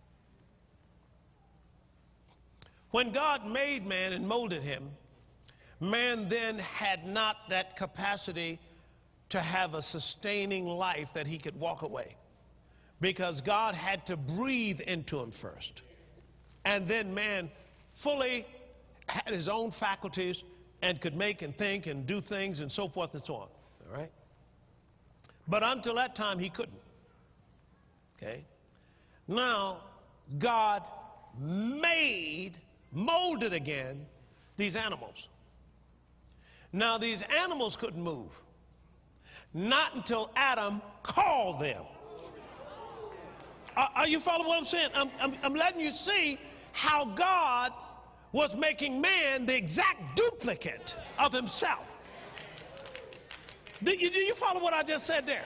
When God made man and molded him, man then had not that capacity to have a sustaining life that he could walk away, because God had to breathe into him first. And then man fully had his own faculties and could make and think and do things and so forth and so on. All right? But until that time, he couldn't. Okay? Now, God made, molded again, these animals. Now, these animals couldn't move. Not until Adam called them. Are, are you following what I'm saying? I'm, I'm, I'm letting you see how God was making man the exact duplicate of himself. Do you, do you follow what I just said there?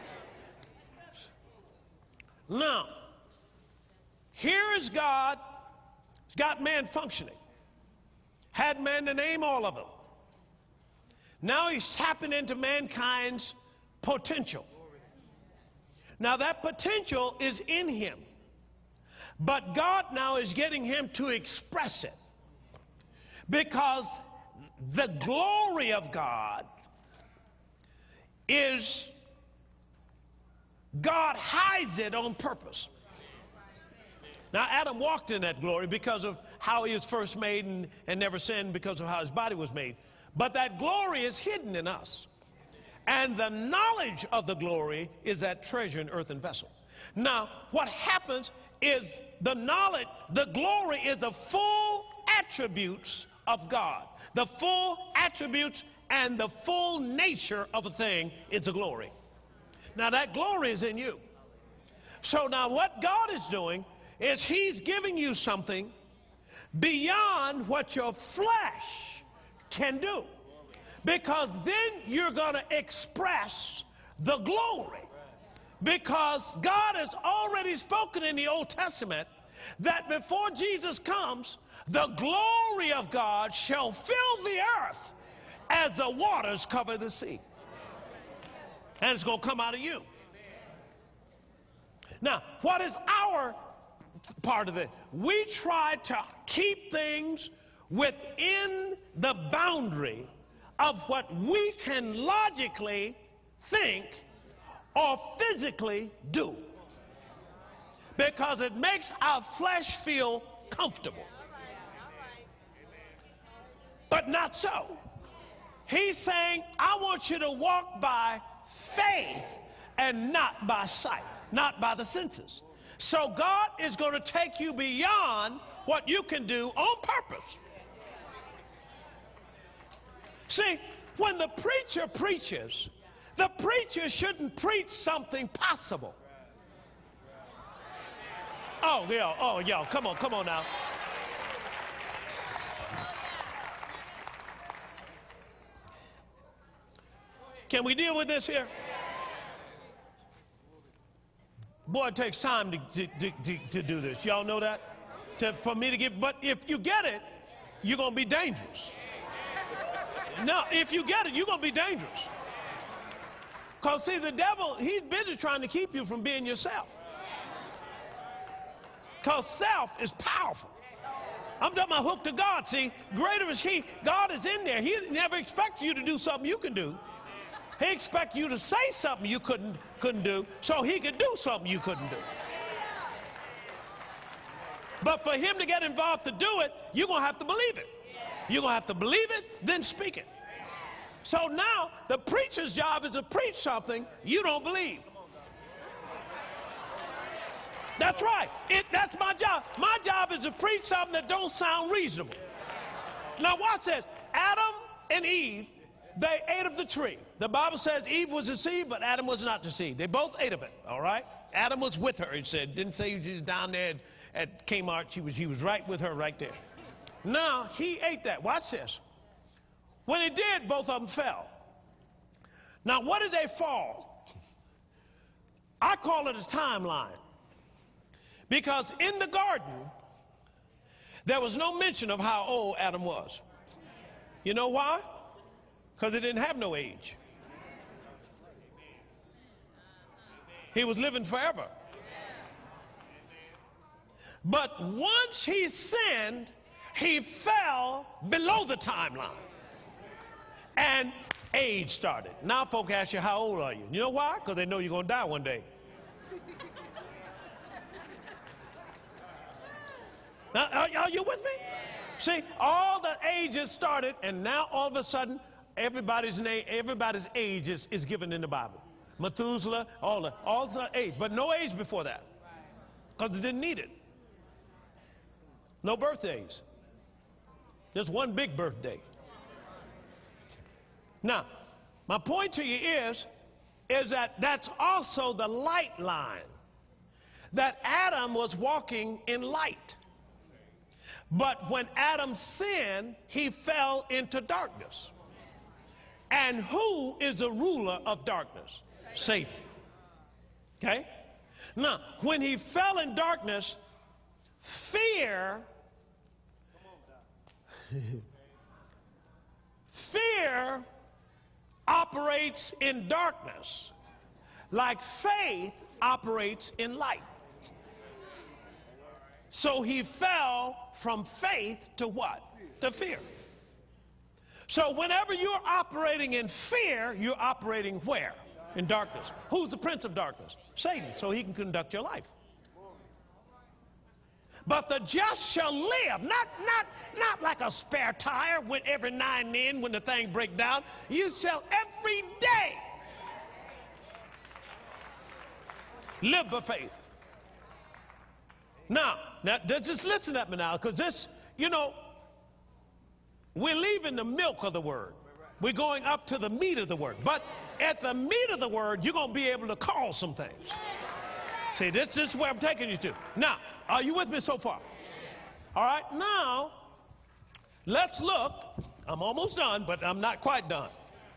Now, here is God, got man functioning. Had man to name all of them. Now he's tapping into mankind's potential. Now that potential is in him. But God now is getting him to express it. Because the glory of God is, God hides it on purpose. Now, Adam walked in that glory because of how he was first made and, and never sinned, because of how his body was made. But that glory is hidden in us. And the knowledge of the glory is that treasure in earthen vessel. Now, what happens is the knowledge, the glory is the full attributes of God. The full attributes and the full nature of a thing is the glory. Now, that glory is in you. So now what God is doing is he's giving you something beyond what your flesh can do. Because then you're going to express the glory. Because God has already spoken in the Old Testament that before Jesus comes, the glory of God shall fill the earth as the waters cover the sea. And it's going to come out of you. Now, what is our part of it? We try to keep things within the boundary of what we can logically think or physically do, because it makes our flesh feel comfortable. But not so. He's saying, I want you to walk by faith and not by sight, not by the senses. So God is going to take you beyond what you can do on purpose. See, when the preacher preaches, the preacher shouldn't preach something possible. Oh, yeah, oh, yeah, come on, come on now. Can we deal with this here? Boy, it takes time to, to, to, to do this. Y'all know that? To, for me to give, but if you get it, you're going to be dangerous. No, if you get it, you're going to be dangerous. Because, see, the devil, he's busy trying to keep you from being yourself. Because self is powerful. I'm talking about hooked to God. See, greater is he. God is in there. He never expects you to do something you can do. He expects you to say something you couldn't, couldn't do, so he could do something you couldn't do. But for him to get involved to do it, you're going to have to believe it. You're going to have to believe it, then speak it. So now the preacher's job is to preach something you don't believe. That's right. It, that's my job. My job is to preach something that don't sound reasonable. Now watch this. Adam and Eve, they ate of the tree. The Bible says Eve was deceived, but Adam was not deceived. They both ate of it, all right? Adam was with her, it said. Didn't say he was down there at, at Kmart. She was, he was right with her right there. Now, he ate that. Watch this. When he did, both of them fell. Now, what did they fall? I call it a timeline. Because in the garden, there was no mention of how old Adam was. You know why? Because he didn't have no age. He was living forever. But once he sinned, he fell below the timeline. And age started. Now folk ask you, how old are you? You know why? Because they know you're going to die one day. Now, are, are you with me? See, all the ages started, and now all of a sudden, everybody's name, everybody's age is, is given in the Bible. Methuselah, all the, all the age, but no age before that, because it didn't need it. No birthdays. Just one big birthday. Now, my point to you is, is that that's also the light line. that Adam was walking in light. But when Adam sinned, he fell into darkness. And who is the ruler of darkness? Satan. Okay? Now, when he fell in darkness, fear, fear operates in darkness like faith operates in light. So he fell from faith to what? To fear. So whenever you're operating in fear, you're operating where? In darkness. Who's the prince of darkness? Satan. So he can conduct your life. But the just shall live, not, not, not like a spare tire when every now and then when the thing breaks down. You shall every day live by faith. Now, now just listen at me now, because this, you know, we're leaving the milk of the word. We're going up to the meat of the word. But at the meat of the word, you're going to be able to call some things. See, this, this is where I'm taking you to. Now, are you with me so far? All right, now, let's look. I'm almost done, but I'm not quite done.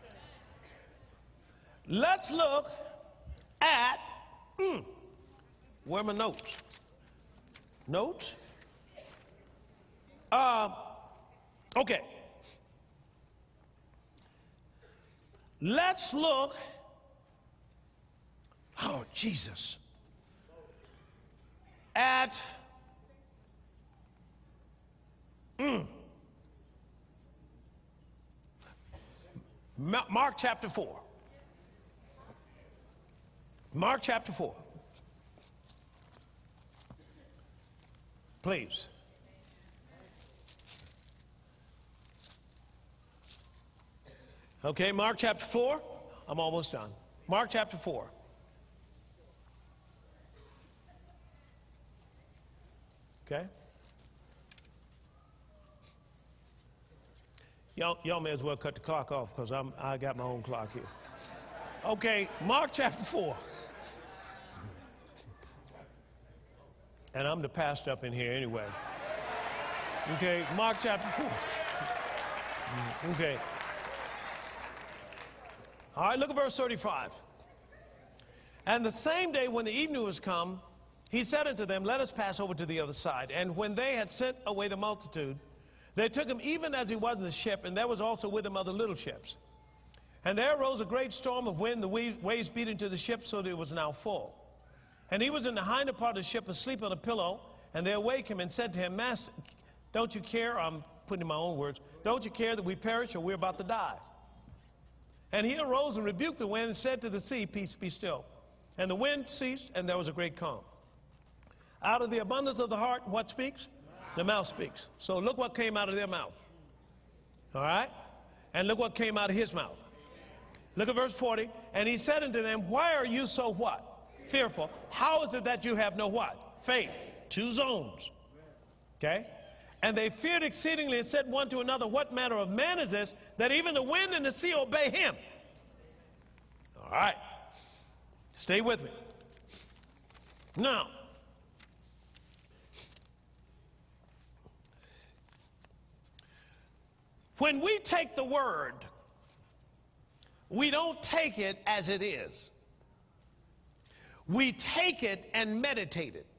Let's look at, mm, where are my notes? Notes? Uh, okay. Let's look. Oh, Jesus. At mm, Mark chapter four. Mark chapter four. Please. Okay, Mark chapter four. I'm almost done. Mark chapter four. Okay? Y'all, y'all may as well cut the clock off because I'm I got my own clock here. Okay, Mark chapter four. And I'm the pastor up in here anyway. Okay, Mark chapter four. Okay. All right, look at verse thirty-five. And the same day when the evening was come, he said unto them, let us pass over to the other side. And when they had sent away the multitude, they took him even as he was in the ship, and there was also with him other little ships. And there arose a great storm of wind, the waves beat into the ship, so that it was now full. And he was in the hinder part of the ship, asleep on a pillow, and they awake him and said to him, Master, don't you care, I'm putting in my own words, don't you care that we perish or we're about to die? And he arose and rebuked the wind and said to the sea, peace, be still. And the wind ceased, and there was a great calm. Out of the abundance of the heart, what speaks? The mouth speaks. So look what came out of their mouth. All right? And look what came out of his mouth. Look at verse forty. And he said unto them, why are you so what? Fearful. How is it that you have no what? Faith. Two zones. Okay? And they feared exceedingly and said one to another, what manner of man is this, that even the wind and the sea obey him? All right. Stay with me. Now, when we take the word, we don't take it as it is. We take it and meditate it.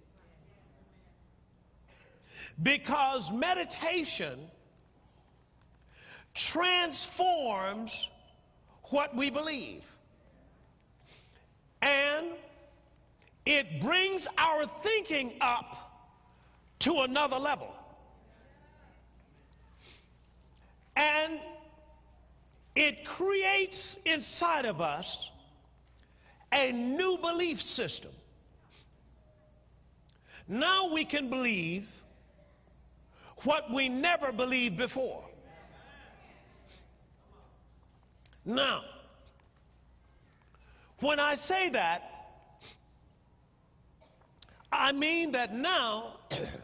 Because meditation transforms what we believe. And it brings our thinking up to another level. And it creates inside of us a new belief system. Now we can believe what we never believed before. Now, when I say that, I mean that now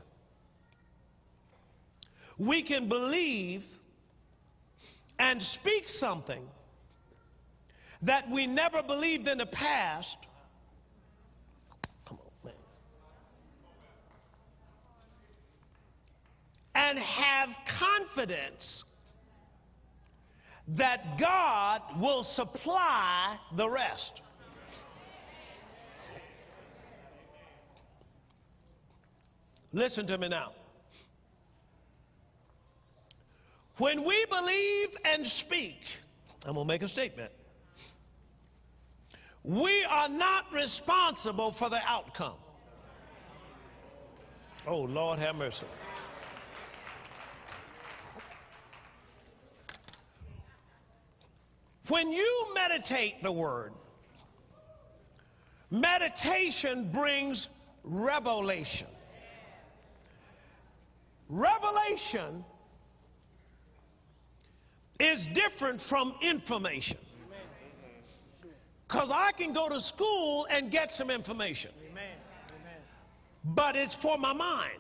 we can believe and speak something that we never believed in the past. Come on, man. and have confidence that God will supply the rest. Listen to me now. When we believe and speak, I'm going to make a statement. We are not responsible for the outcome. Oh, Lord, have mercy. When you meditate the word, meditation brings revelation. Revelation is different from information. Because I can go to school and get some information. But it's for my mind.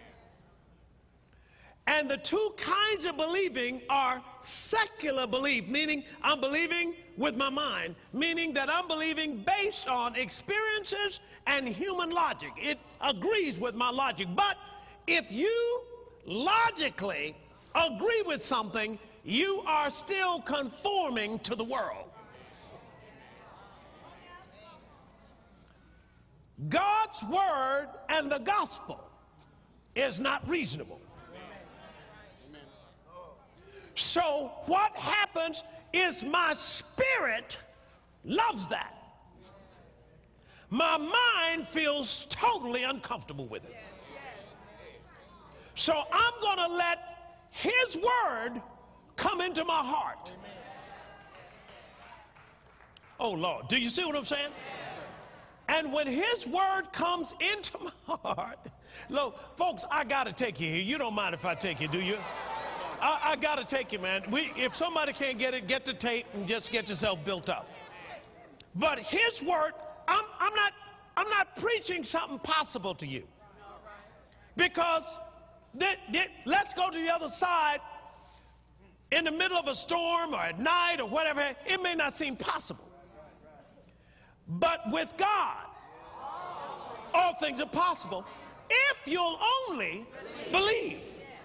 And the two kinds of believing are secular belief, meaning I'm believing with my mind, meaning that I'm believing based on experiences and human logic. It agrees with my logic. But if you logically agree with something, you are still conforming to the world. God's word and the gospel is not reasonable. So what happens is my spirit loves that. My mind feels totally uncomfortable with it. So I'm going to let his word come into my heart. Oh, Lord, do you see what I'm saying? And when his word comes into my heart, look, folks, I got to take you here. You don't mind if I take you, do you? I, I got to take you, man. We, if somebody can't get it, get the tape and just get yourself built up. But his word, I'm, I'm not, I'm not preaching something possible to you. Because th- th- let's go to the other side in the middle of a storm or at night or whatever. It may not seem possible. But with God, all things are possible if you'll only believe.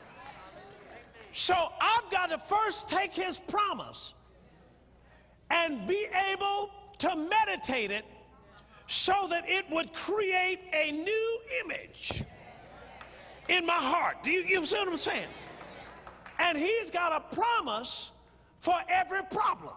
So I've got to first take his promise and be able to meditate it so that it would create a new image in my heart. Do you, you see what I'm saying? And he's got a promise for every problem.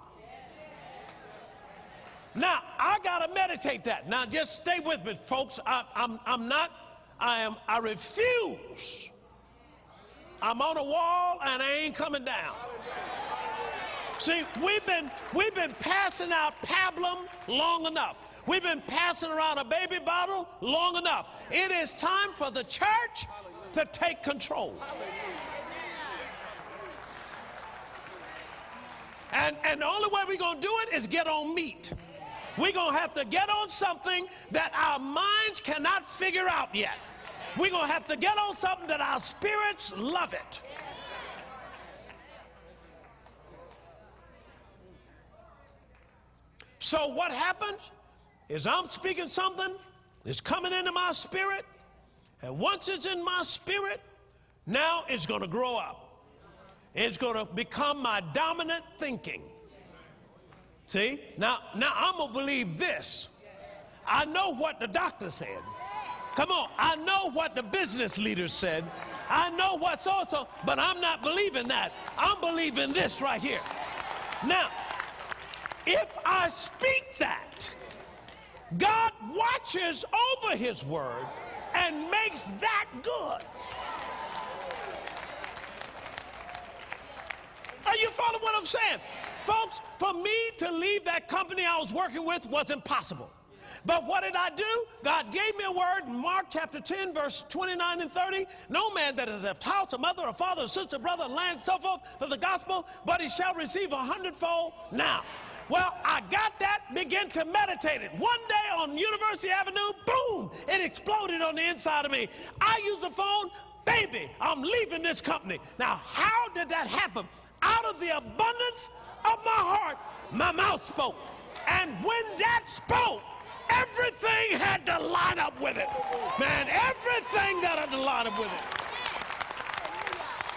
Now, I got to meditate that. Now, just stay with me, folks. I, I'm, I'm not, I am, I refuse. I'm on a wall and I ain't coming down. See, we've been, we've been passing out pablum long enough. We've been passing around a baby bottle long enough. It is time for the church to take control. And, and the only way we're going to do it is get on meat. We're going to have to get on something that our minds cannot figure out yet. We're going to have to get on something that our spirits love it. So what happens is I'm speaking something, it's coming into my spirit, and once it's in my spirit, now it's going to grow up. It's going to become my dominant thinking. See? Now, now I'm going to believe this. I know what the doctor said. Come on. I know what the business leaders said. I know what's also, but I'm not believing that. I'm believing this right here. Now, if I speak that, God watches over his word and makes that good. Are you following what I'm saying? Folks, for me to leave that company I was working with was impossible. But what did I do? God gave me a word in Mark chapter ten, verse twenty-nine and thirty. No man that has left house, or mother, or father, or sister, brother, land, so forth, for the gospel, but he shall receive a hundredfold now. Well, I got that, began to meditate it. One day on University Avenue, boom, it exploded on the inside of me. I used the phone, baby, I'm leaving this company. Now, how did that happen? Out of the abundance of my heart, my mouth spoke. And when that spoke, everything had to line up with it. Man, everything that had to line up with it.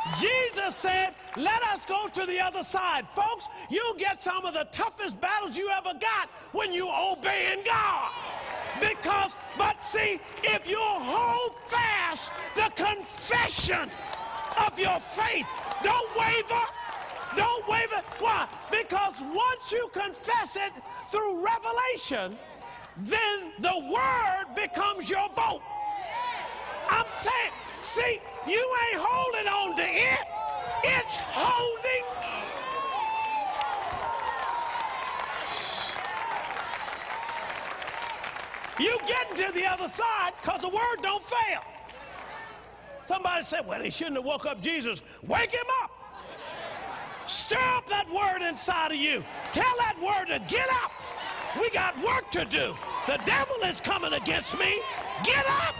Jesus said, let us go to the other side. Folks, you get some of the toughest battles you ever got when you obeying God. Because, but see, if you hold fast the confession of your faith, don't waver, don't waver. Why? Because once you confess it through revelation, then the word becomes your boat. I'm saying, see, you ain't holding on to it. It's holding. You getting to the other side because the word don't fail. Somebody said, well, they shouldn't have woke up Jesus. Wake him up. Stir up that word inside of you. Tell that word to get up. We got work to do. The devil is coming against me. Get up.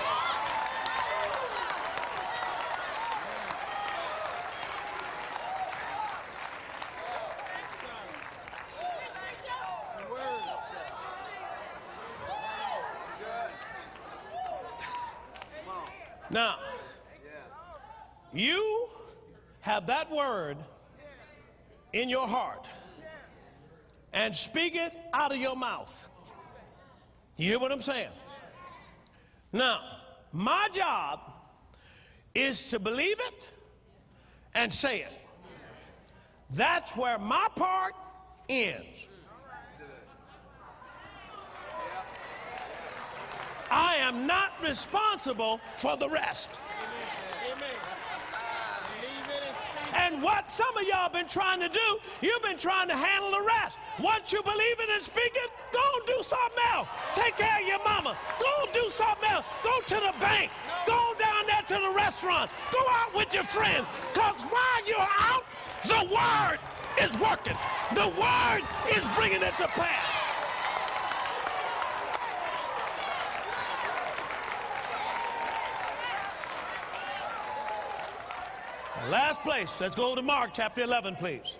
Now, you have that word in your heart and speak it out of your mouth. You hear what I'm saying? Now, my job is to believe it and say it. That's where my part ends. I am not responsible for the rest. And what some of y'all been trying to do, you've been trying to handle the rest. Once you believe it and speak it, go and do something else. Take care of your mama. Go and do something else. Go to the bank. Go down there to the restaurant. Go out with your friends. Because while you're out, the word is working. The word is bringing it to pass. Last place. Let's go to Mark chapter eleven, please.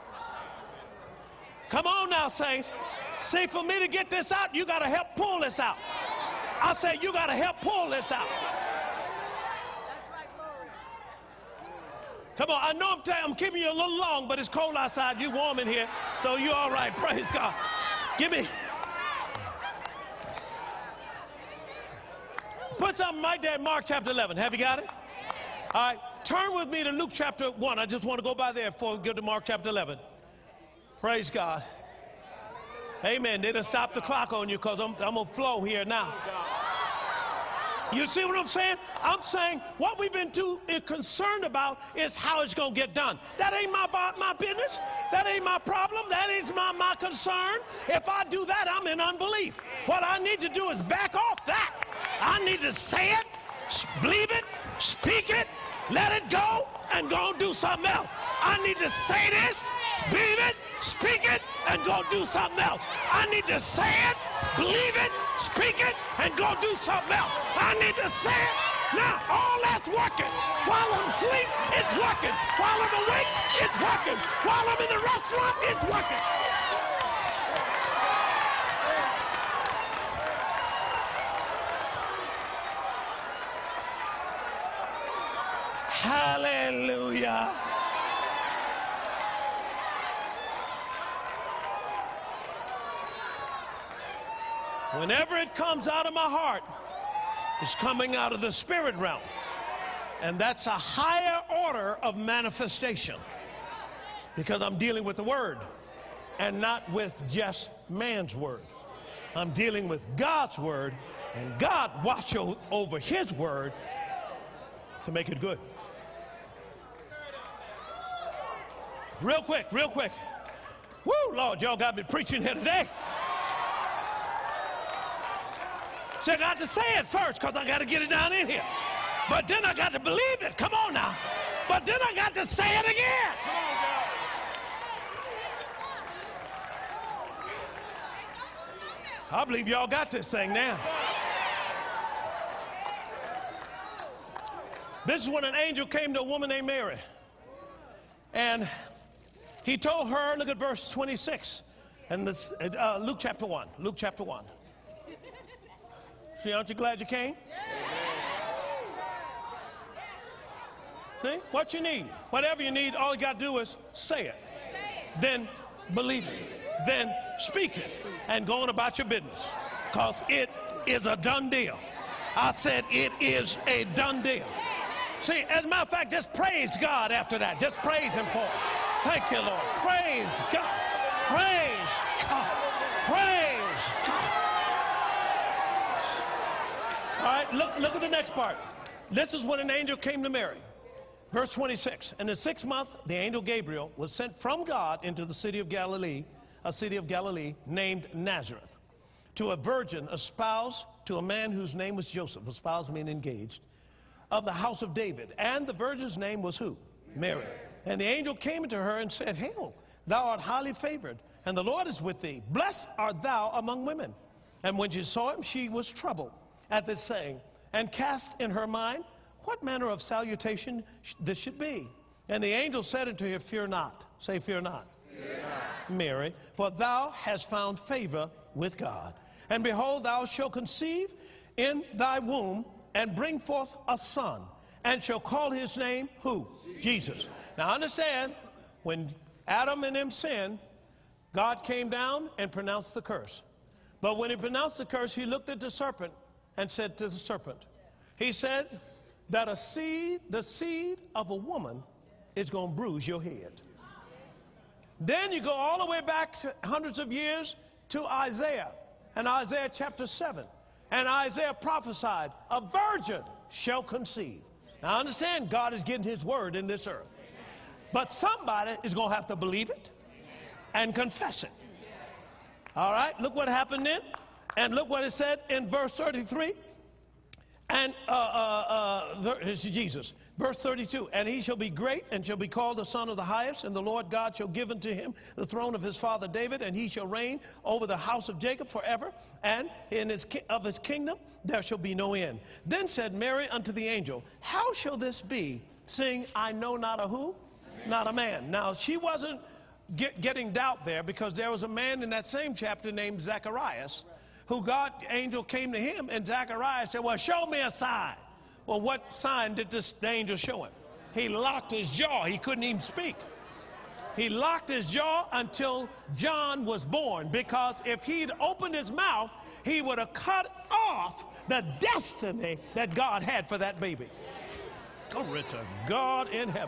Come on now, saints. See, for me to get this out, you got to help pull this out. I say you got to help pull this out. Come on, I know I'm, I'm keeping you a little long, but it's cold outside. You warm in here, so you all right. Praise God. Give me. Put something right there in Mark chapter eleven. Have you got it? All right. Turn with me to Luke chapter one. I just want to go by there before we get to Mark chapter eleven. Praise God. Amen. They done stopped the clock on you because I'm, I'm going to flow here now. You see what I'm saying? I'm saying what we've been too concerned about is how it's going to get done. That ain't my, my business. That ain't my problem. That ain't my, my concern. If I do that, I'm in unbelief. What I need to do is back off that. I need to say it, believe it, speak it, let it go, and go and do something else. I need to say this, believe it, speak it, and go do something else. I need to say it, believe it, speak it, and go do something else. I need to say it. Now, all that's working. While I'm asleep, it's working. While I'm awake, it's working. While I'm in the restaurant, it's working. Hallelujah. Whenever it comes out of my heart, it's coming out of the spirit realm. And that's a higher order of manifestation because I'm dealing with the word and not with just man's word. I'm dealing with God's word, and God watch over his word to make it good. Real quick, real quick. Woo, Lord, y'all got me preaching here today. So I got to say it first because I got to get it down in here. But then I got to believe it. Come on now. But then I got to say it again. I believe y'all got this thing now. This is when an angel came to a woman named Mary. And he told her, look at verse twenty-six. And this, uh, Luke chapter one. Luke chapter one. See, aren't you glad you came? See? What you need. Whatever you need, all you got to do is say it. Then believe it. Then speak it. And go on about your business. Because it is a done deal. I said it is a done deal. See, as a matter of fact, just praise God after that. Just praise him for it. Thank you, Lord. Praise God. Praise God. Praise God. All right, look, look at the next part. This is when an angel came to Mary. Verse twenty-six. In the sixth month, the angel Gabriel was sent from God into the city of Galilee, a city of Galilee named Nazareth, to a virgin espoused to a man whose name was Joseph. Espoused means engaged. Of the house of David. And the virgin's name was who? Mary. And the angel came into her and said, Hail, thou art highly favored, and the Lord is with thee. Blessed art thou among women. And when she saw him, she was troubled at this saying, and cast in her mind what manner of salutation this should be. And the angel said unto her, Fear not. Say, fear not. Fear not. Mary, for thou hast found favor with God. And behold, thou shalt conceive in thy womb, and bring forth a son, and shall call his name, who? Jesus. Now understand, when Adam and them sinned, God came down and pronounced the curse. But when he pronounced the curse, he looked at the serpent and said to the serpent, he said that a seed, the seed of a woman is going to bruise your head. Then you go all the way back to hundreds of years to Isaiah, and Isaiah chapter seven. And Isaiah prophesied, a virgin shall conceive. Now understand, God is getting his word in this earth. But somebody is going to have to believe it and confess it. All right, look what happened then. And look what it said in verse thirty-three. And uh, uh, uh, this is Jesus. Verse thirty-two, and he shall be great and shall be called the Son of the Highest, and the Lord God shall give unto him the throne of his father David, and he shall reign over the house of Jacob forever, and in his ki- of his kingdom there shall be no end. Then said Mary unto the angel, How shall this be, seeing I know not a who? Not a man. Now she wasn't get, getting doubt there, because there was a man in that same chapter named Zacharias, who God, angel came to him, and Zacharias said, well, show me a sign. Well, what sign did this angel show him? He locked his jaw. He couldn't even speak. He locked his jaw until John was born, because if he'd opened his mouth, he would have cut off the destiny that God had for that baby. Glory to God in heaven.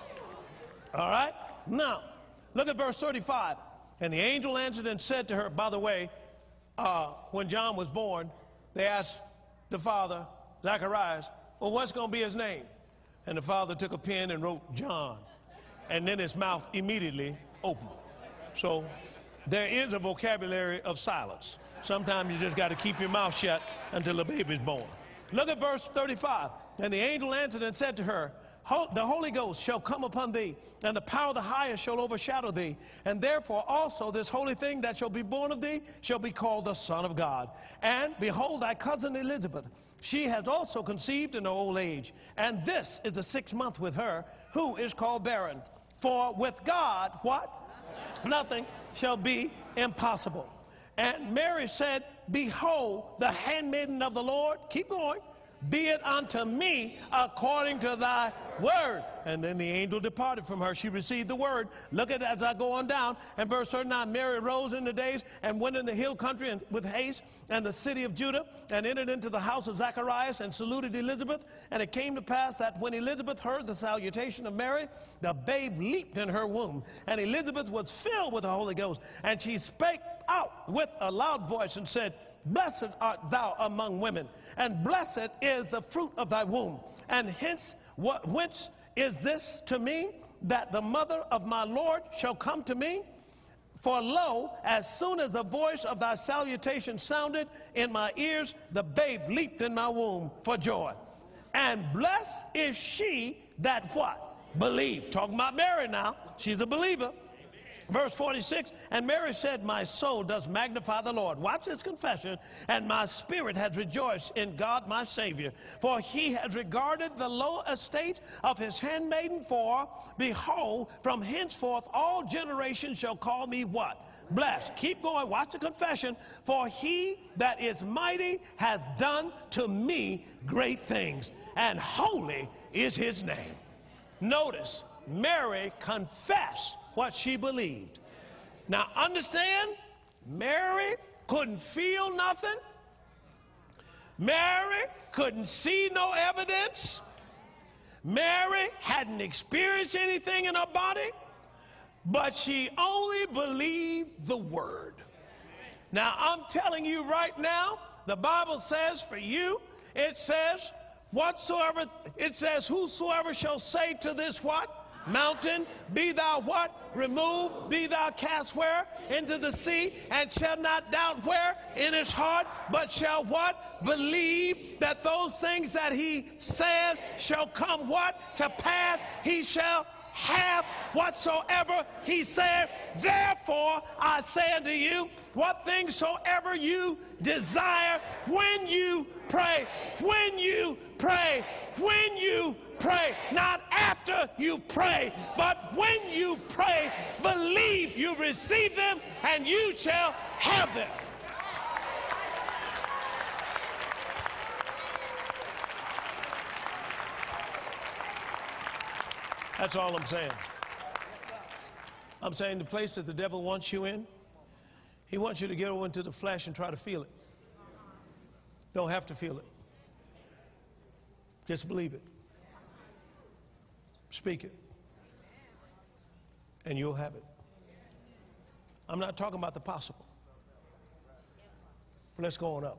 All right? Now, look at verse thirty-five. And the angel answered and said to her, by the way, uh, when John was born, they asked the father, Zacharias, well, what's going to be his name? And the father took a pen and wrote John. And then his mouth immediately opened. So there is a vocabulary of silence. Sometimes you just got to keep your mouth shut until the baby's born. Look at verse thirty-five. And the angel answered and said to her, the Holy Ghost shall come upon thee, and the power of the highest shall overshadow thee. And therefore also this holy thing that shall be born of thee shall be called the Son of God. And behold, thy cousin Elizabeth, she has also conceived in her old age. And this is the sixth month with her, who is called barren. For with God, what? Nothing shall be impossible. And Mary said, behold, the handmaiden of the Lord, keep going, be it unto me according to thy word. And then the angel departed from her. She received the word. Look at it as I go on down. And verse thirty-nine, Mary rose in the days and went in the hill country and with haste and the city of Judah, and entered into the house of Zacharias and saluted Elizabeth. And it came to pass that when Elizabeth heard the salutation of Mary, the babe leaped in her womb. And Elizabeth was filled with the Holy Ghost. And she spake out with a loud voice and said, blessed art thou among women, and blessed is the fruit of thy womb. And hence, what, whence is this to me, that the mother of my Lord shall come to me? For lo, as soon as the voice of thy salutation sounded in my ears, the babe leaped in my womb for joy. And blessed is she that what? Believed. Talking about Mary now. She's a believer. Verse forty-six, and Mary said, my soul does magnify the Lord. Watch this confession. And my spirit has rejoiced in God my Savior. For he has regarded the low estate of his handmaiden. For, behold, from henceforth all generations shall call me what? Blessed. Keep going. Watch the confession. For he that is mighty hath done to me great things. And holy is his name. Notice, Mary confessed what she believed. Now understand, Mary couldn't feel nothing. Mary couldn't see no evidence. Mary hadn't experienced anything in her body, but she only believed the word. Now, I'm telling you right now, the Bible says for you, it says, whatsoever, it says, whosoever shall say to this what? Mountain, be thou what? Removed, be thou cast where? Into the sea, and shall not doubt where? In his heart, but shall what? Believe that those things that he says shall come what? To pass. He shall have whatsoever he said. Therefore, I say unto you, what things soever you desire when you pray, when you pray, when you pray, not after you pray, but when you pray, believe you receive them and you shall have them. That's all I'm saying. I'm saying the place that the devil wants you in, he wants you to get over into the flesh and try to feel it. Don't have to feel it. Just believe it. Speak it. And you'll have it. I'm not talking about the possible. But let's go on up.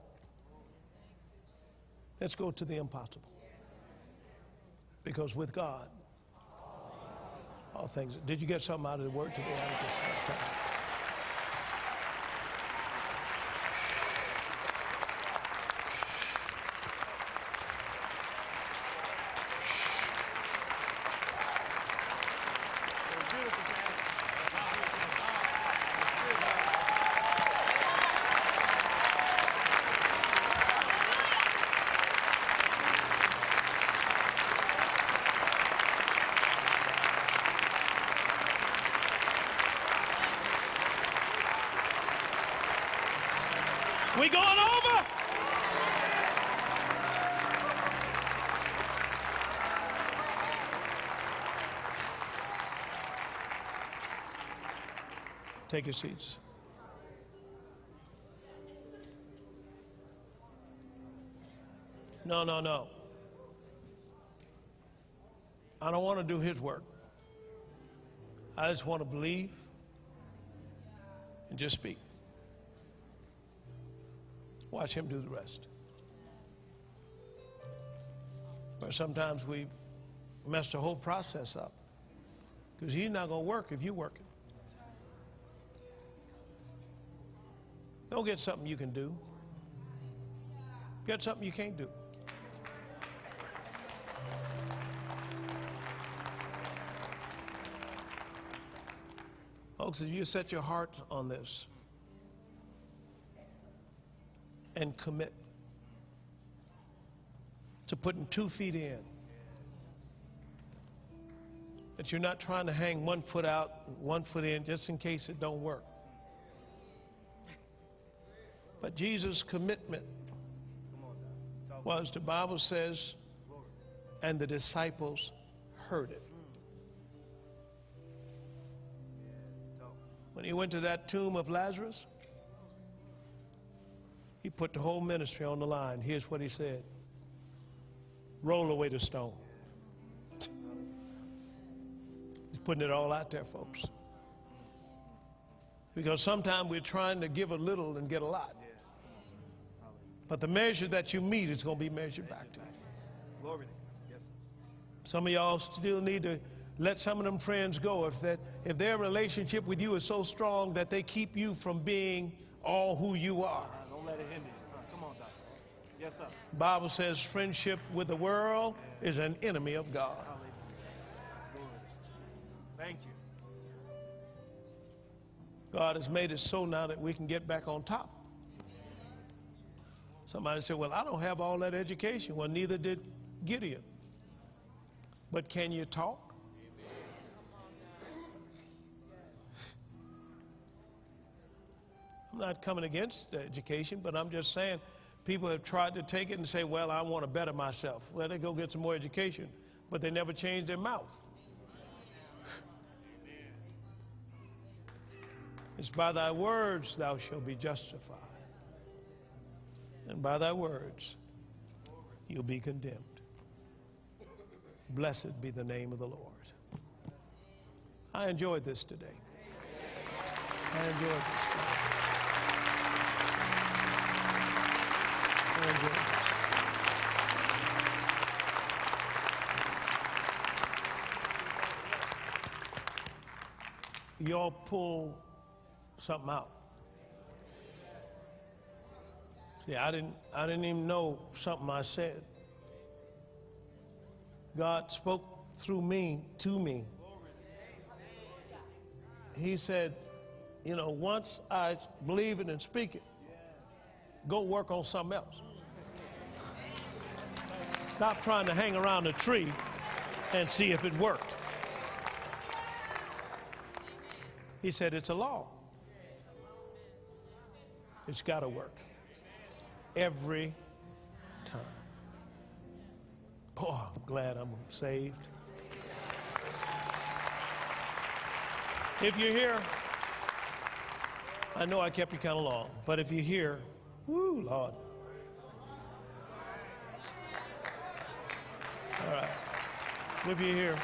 Let's go to the impossible. Because with God, all things. Did you get something out of the word today? I guess. We going over? Take your seats. No, no, no. I don't want to do his work. I just want to believe and just speak. Watch him do the rest. But sometimes we mess the whole process up because he's not going to work if you're working. Don't get something you can do. Get something you can't do. Folks, if you set your heart on this and commit to putting two feet in, that you're not trying to hang one foot out, one foot in, just in case it don't work. But Jesus' commitment was, the Bible says, and the disciples heard it. When he went to that tomb of Lazarus, he put the whole ministry on the line. Here's what he said: roll away the stone. He's putting it all out there, folks. Because sometimes we're trying to give a little and get a lot. But the measure that you meet is going to be measured back to you. Glory to God. Yes, sir. Some of y'all still need to let some of them friends go if that if their relationship with you is so strong that they keep you from being all who you are. Uh, don't let it hinder you. Come on, Doctor. Yes, sir. The Bible says friendship with the world yeah. is an enemy of God. Hallelujah. Thank you. God has made it so now that we can get back on top. Somebody said, well, I don't have all that education. Well, neither did Gideon. But can you talk? I'm not coming against education, but I'm just saying People have tried to take it and say, well, I want to better myself. Well, they go get some more education, but they never change their mouth. It's by thy words thou shalt be justified, and by thy words you'll be condemned. Blessed be the name of the Lord. I enjoyed this today. I enjoyed this today. I enjoyed this. Y'all pull something out. See, I didn't, I didn't even know something I said. God spoke through me, to me. He said, you know, once I believe it and speak it, go work on something else. Stop trying to hang around a tree and see if it worked. He said, it's a law. It's got to work. Every time. Oh, I'm glad I'm saved. If you're here, I know I kept you kind of long, but if you're here, whoo, Lord. All right. If you're here,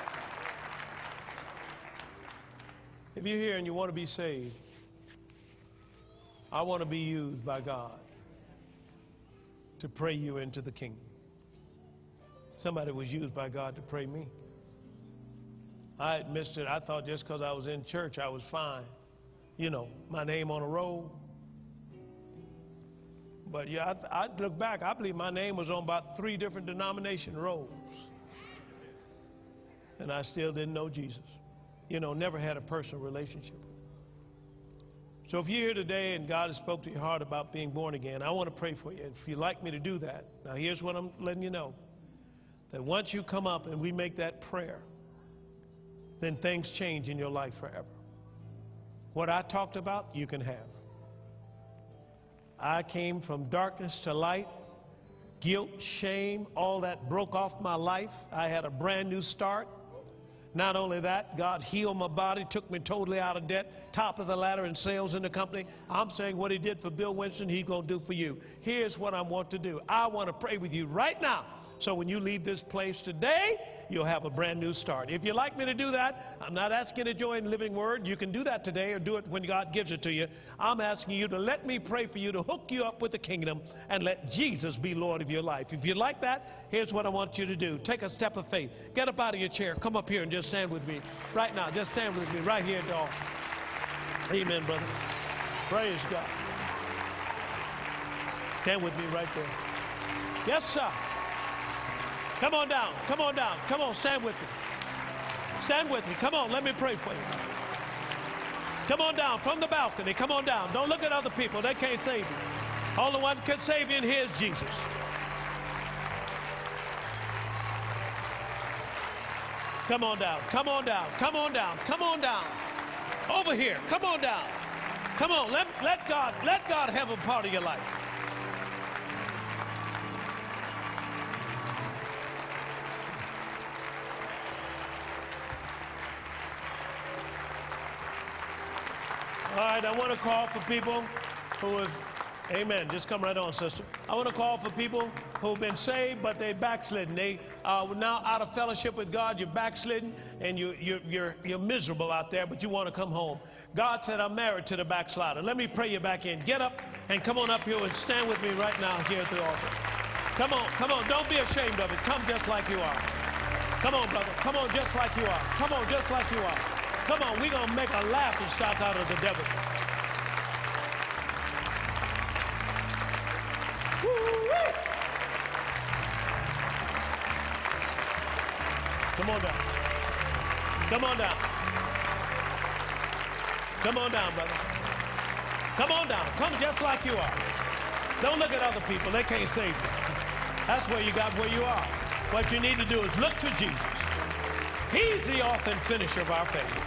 if you're here and you want to be saved, I want to be used by God to pray you into the kingdom. Somebody was used by God to pray me. I admit it. I thought just because I was in church, I was fine. You know, my name on a roll. But yeah, I, I look back, I believe my name was on about three different denomination rolls. And I still didn't know Jesus. You know, never had a personal relationship with him. So if you're here today and God has spoke to your heart about being born again, I want to pray for you. If you'd like me to do that, now here's what I'm letting you know. That once you come up and we make that prayer, then things change in your life forever. What I talked about, you can have. I came from darkness to light, guilt, shame, all that broke off my life. I had a brand new start. Not only that, God healed my body, took me totally out of debt, top of the ladder in sales in the company. I'm saying what he did for Bill Winston, he's going to do for you. Here's what I want to do. I want to pray with you right now. So when you leave this place today, you'll have a brand new start. If you'd like me to do that, I'm not asking you to join Living Word. You can do that today or do it when God gives it to you. I'm asking you to let me pray for you to hook you up with the kingdom and let Jesus be Lord of your life. If you'd like that, here's what I want you to do. Take a step of faith. Get up out of your chair. Come up here and just stand with me right now. Just stand with me right here at the altar. Amen, brother. Praise God. Stand with me right there. Yes, sir. Come on down. Come on down. Come on, stand with me. Stand with me. Come on, let me pray for you. Come on down from the balcony. Come on down. Don't look at other people. They can't save you. Only one can save you, and here's Jesus. Come on down. Come on down. Come on down. Come on down. Over here. Come on down. Come on. Let, let God, let God have a part of your life. All right, I want to call for people who have, amen, just come right on, sister. I want to call for people who've been saved, but they backslidden. They are now out of fellowship with God. You're backslidden, and you, you're, you're, you're miserable out there, but you want to come home. God said, I'm married to the backslider. Let me pray you back in. Get up and come on up here and stand with me right now here at the altar. Come on, come on. Don't be ashamed of it. Come just like you are. Come on, brother. Come on just like you are. Come on just like you are. Come on, we're going to make a laughing stock out of the devil. Woo-wee. Come on down. Come on down. Come on down, brother. Come on down. Come just like you are. Don't look at other people. They can't save you. That's where you got where you are. What you need to do is look to Jesus. He's the author and finisher of our faith.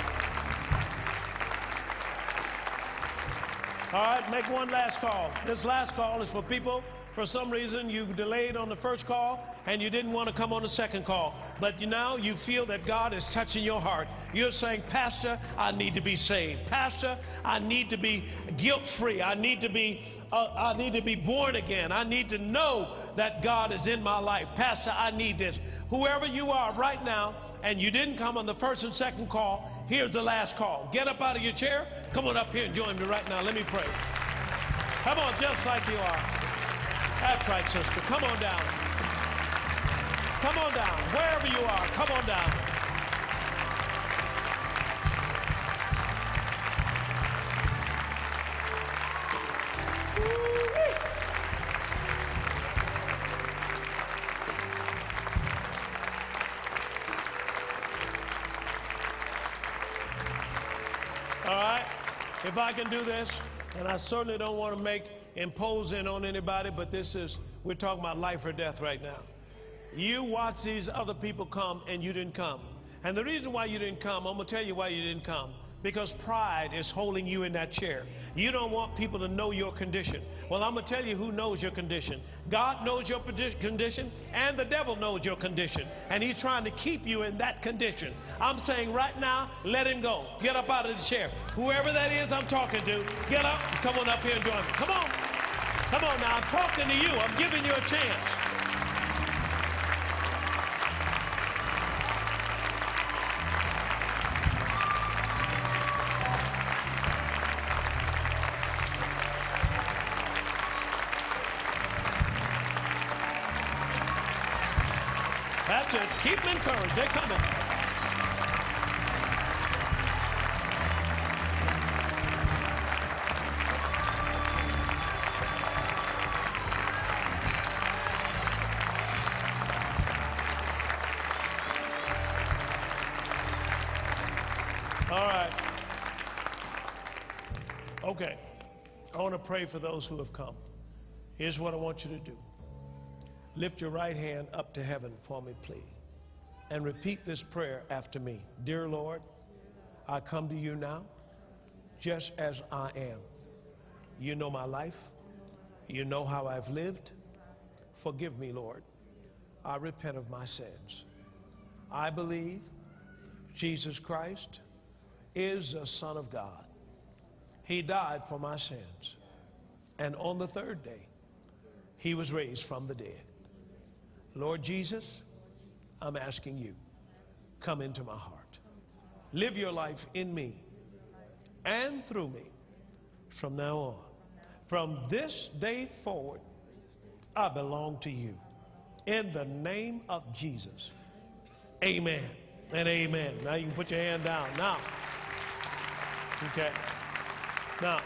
All right, make one last call. This last call is for people For some reason, you delayed on the first call and you didn't want to come on the second call. But you now you feel that God is touching your heart. You're saying, Pastor, I need to be saved. Pastor, I need to be guilt-free. I need to be, uh, I need to be born again. I need to know that God is in my life. Pastor, I need this. Whoever you are right now, and you didn't come on the first and second call, here's the last call. Get up out of your chair. Come on up here and join me right now. Let me pray. Come on, just like you are. That's right, sister. Come on down. Come on down. Wherever you are, come on down. Woo-wee. All right. If I can do this, and I certainly don't want to make imposing on anybody, but this is, we're talking about life or death right now. You watch these other people come and you didn't come. And the reason why you didn't come, I'm going to tell you why you didn't come. Because pride is holding you in that chair. You don't want people to know your condition. Well, I'm going to tell you who knows your condition. God knows your condition, and the devil knows your condition. And he's trying to keep you in that condition. I'm saying right now, let him go. Get up out of the chair. Whoever that is I'm talking to, get up and come on up here and join me. Come on. Come on now. I'm talking to you. I'm giving you a chance. That's it. Keep them encouraged. They're coming. All right. Okay. I want to pray for those who have come. Here's what I want you to do. Lift your right hand up to heaven for me, please, and repeat this prayer after me. Dear Lord, I come to you now just as I am. You know my life. You know how I've lived. Forgive me, Lord. I repent of my sins. I believe Jesus Christ is the Son of God. He died for my sins. And on the third day, he was raised from the dead. Lord Jesus, I'm asking you, come into my heart. Live your life in me and through me from now on. From this day forward, I belong to you. In the name of Jesus, amen and amen. Now you can put your hand down. Now, okay. Now,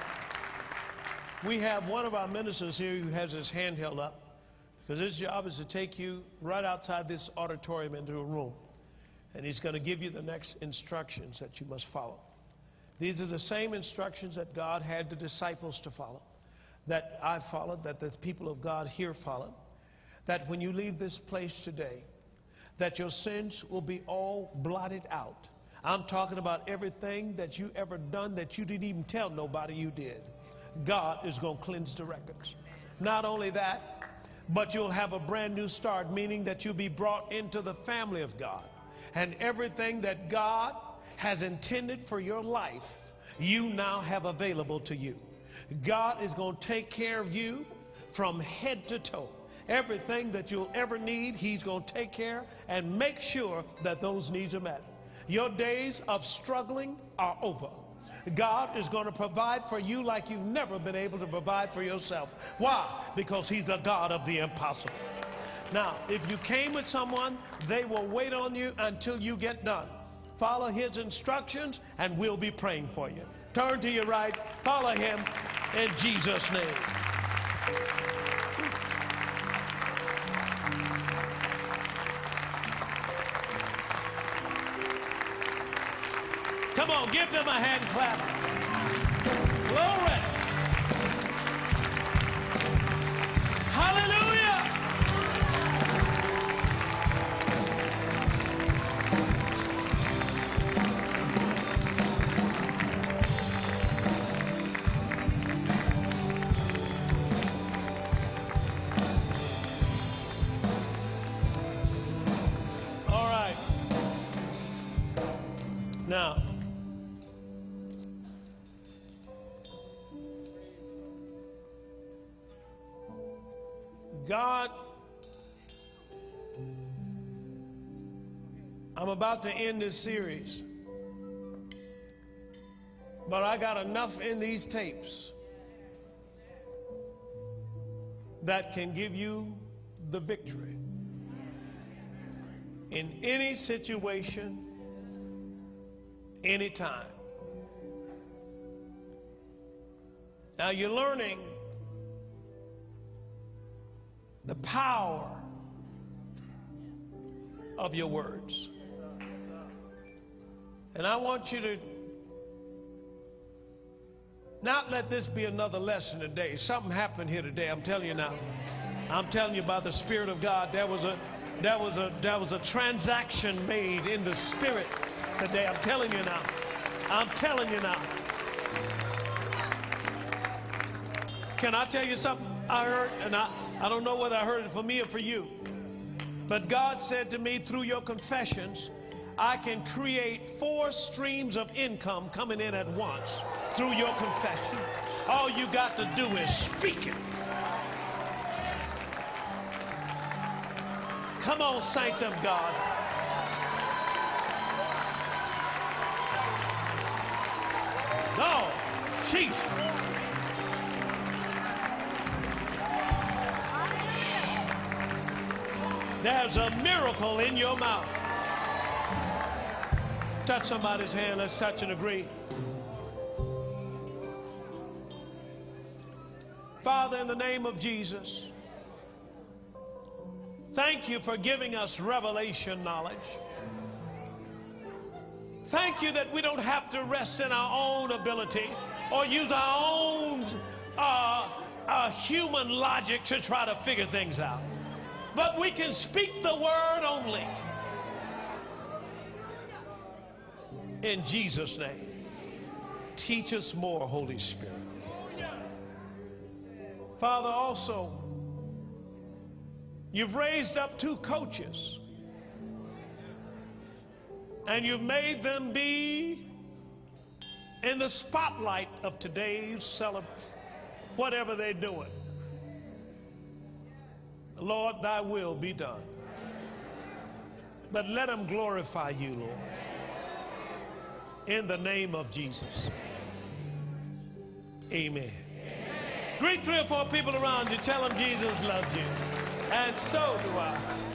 we have one of our ministers here who has his hand held up, because his job is to take you right outside this auditorium into a room. And he's going to give you the next instructions that you must follow. These are the same instructions that God had the disciples to follow, that I followed, that the people of God here followed, that when you leave this place today, that your sins will be all blotted out. I'm talking about everything that you ever done that you didn't even tell nobody you did. God is going to cleanse the records. Not only that, but you'll have a brand new start, meaning that you'll be brought into the family of God. And everything that God has intended for your life, you now have available to you. God is going to take care of you from head to toe. Everything that you'll ever need, he's going to take care and make sure that those needs are met. Your days of struggling are over. God is going to provide for you like you've never been able to provide for yourself. Why? Because he's the God of the impossible. Now, if you came with someone, they will wait on you until you get done. Follow his instructions, and we'll be praying for you. Turn to your right, follow him in Jesus' name. Come on, give them a hand clap. Glory. Hallelujah. Now, God, I'm about to end this series, but I got enough in these tapes that can give you the victory in any situation, anytime. Now you're learning the power of your words. And I want you to not let this be another lesson today. Something happened here today. I'm telling you now. I'm telling you by the Spirit of God. There was a there was a there was a transaction made in the Spirit today. I'm telling you now. I'm telling you now. Can I tell you something I heard? And I, I don't know whether I heard it for me or for you. But God said to me through your confessions, I can create four streams of income coming in at once through your confession. All you got to do is speak it. Come on, saints of God. No, Jesus. There's a miracle in your mouth. Touch somebody's hand. Let's touch and agree. Father, in the name of Jesus, thank you for giving us revelation knowledge. Thank you that we don't have to rest in our own ability or use our own uh, uh, human logic to try to figure things out. But we can speak the word only. In Jesus' name, teach us more, Holy Spirit. Father, also, you've raised up two coaches, and you've made them be in the spotlight of today's celebration, whatever they're doing. Lord, thy will be done. But let them glorify you, Lord. In the name of Jesus. Amen. Amen. Greet three or four people around you. Tell them Jesus loves you. And so do I.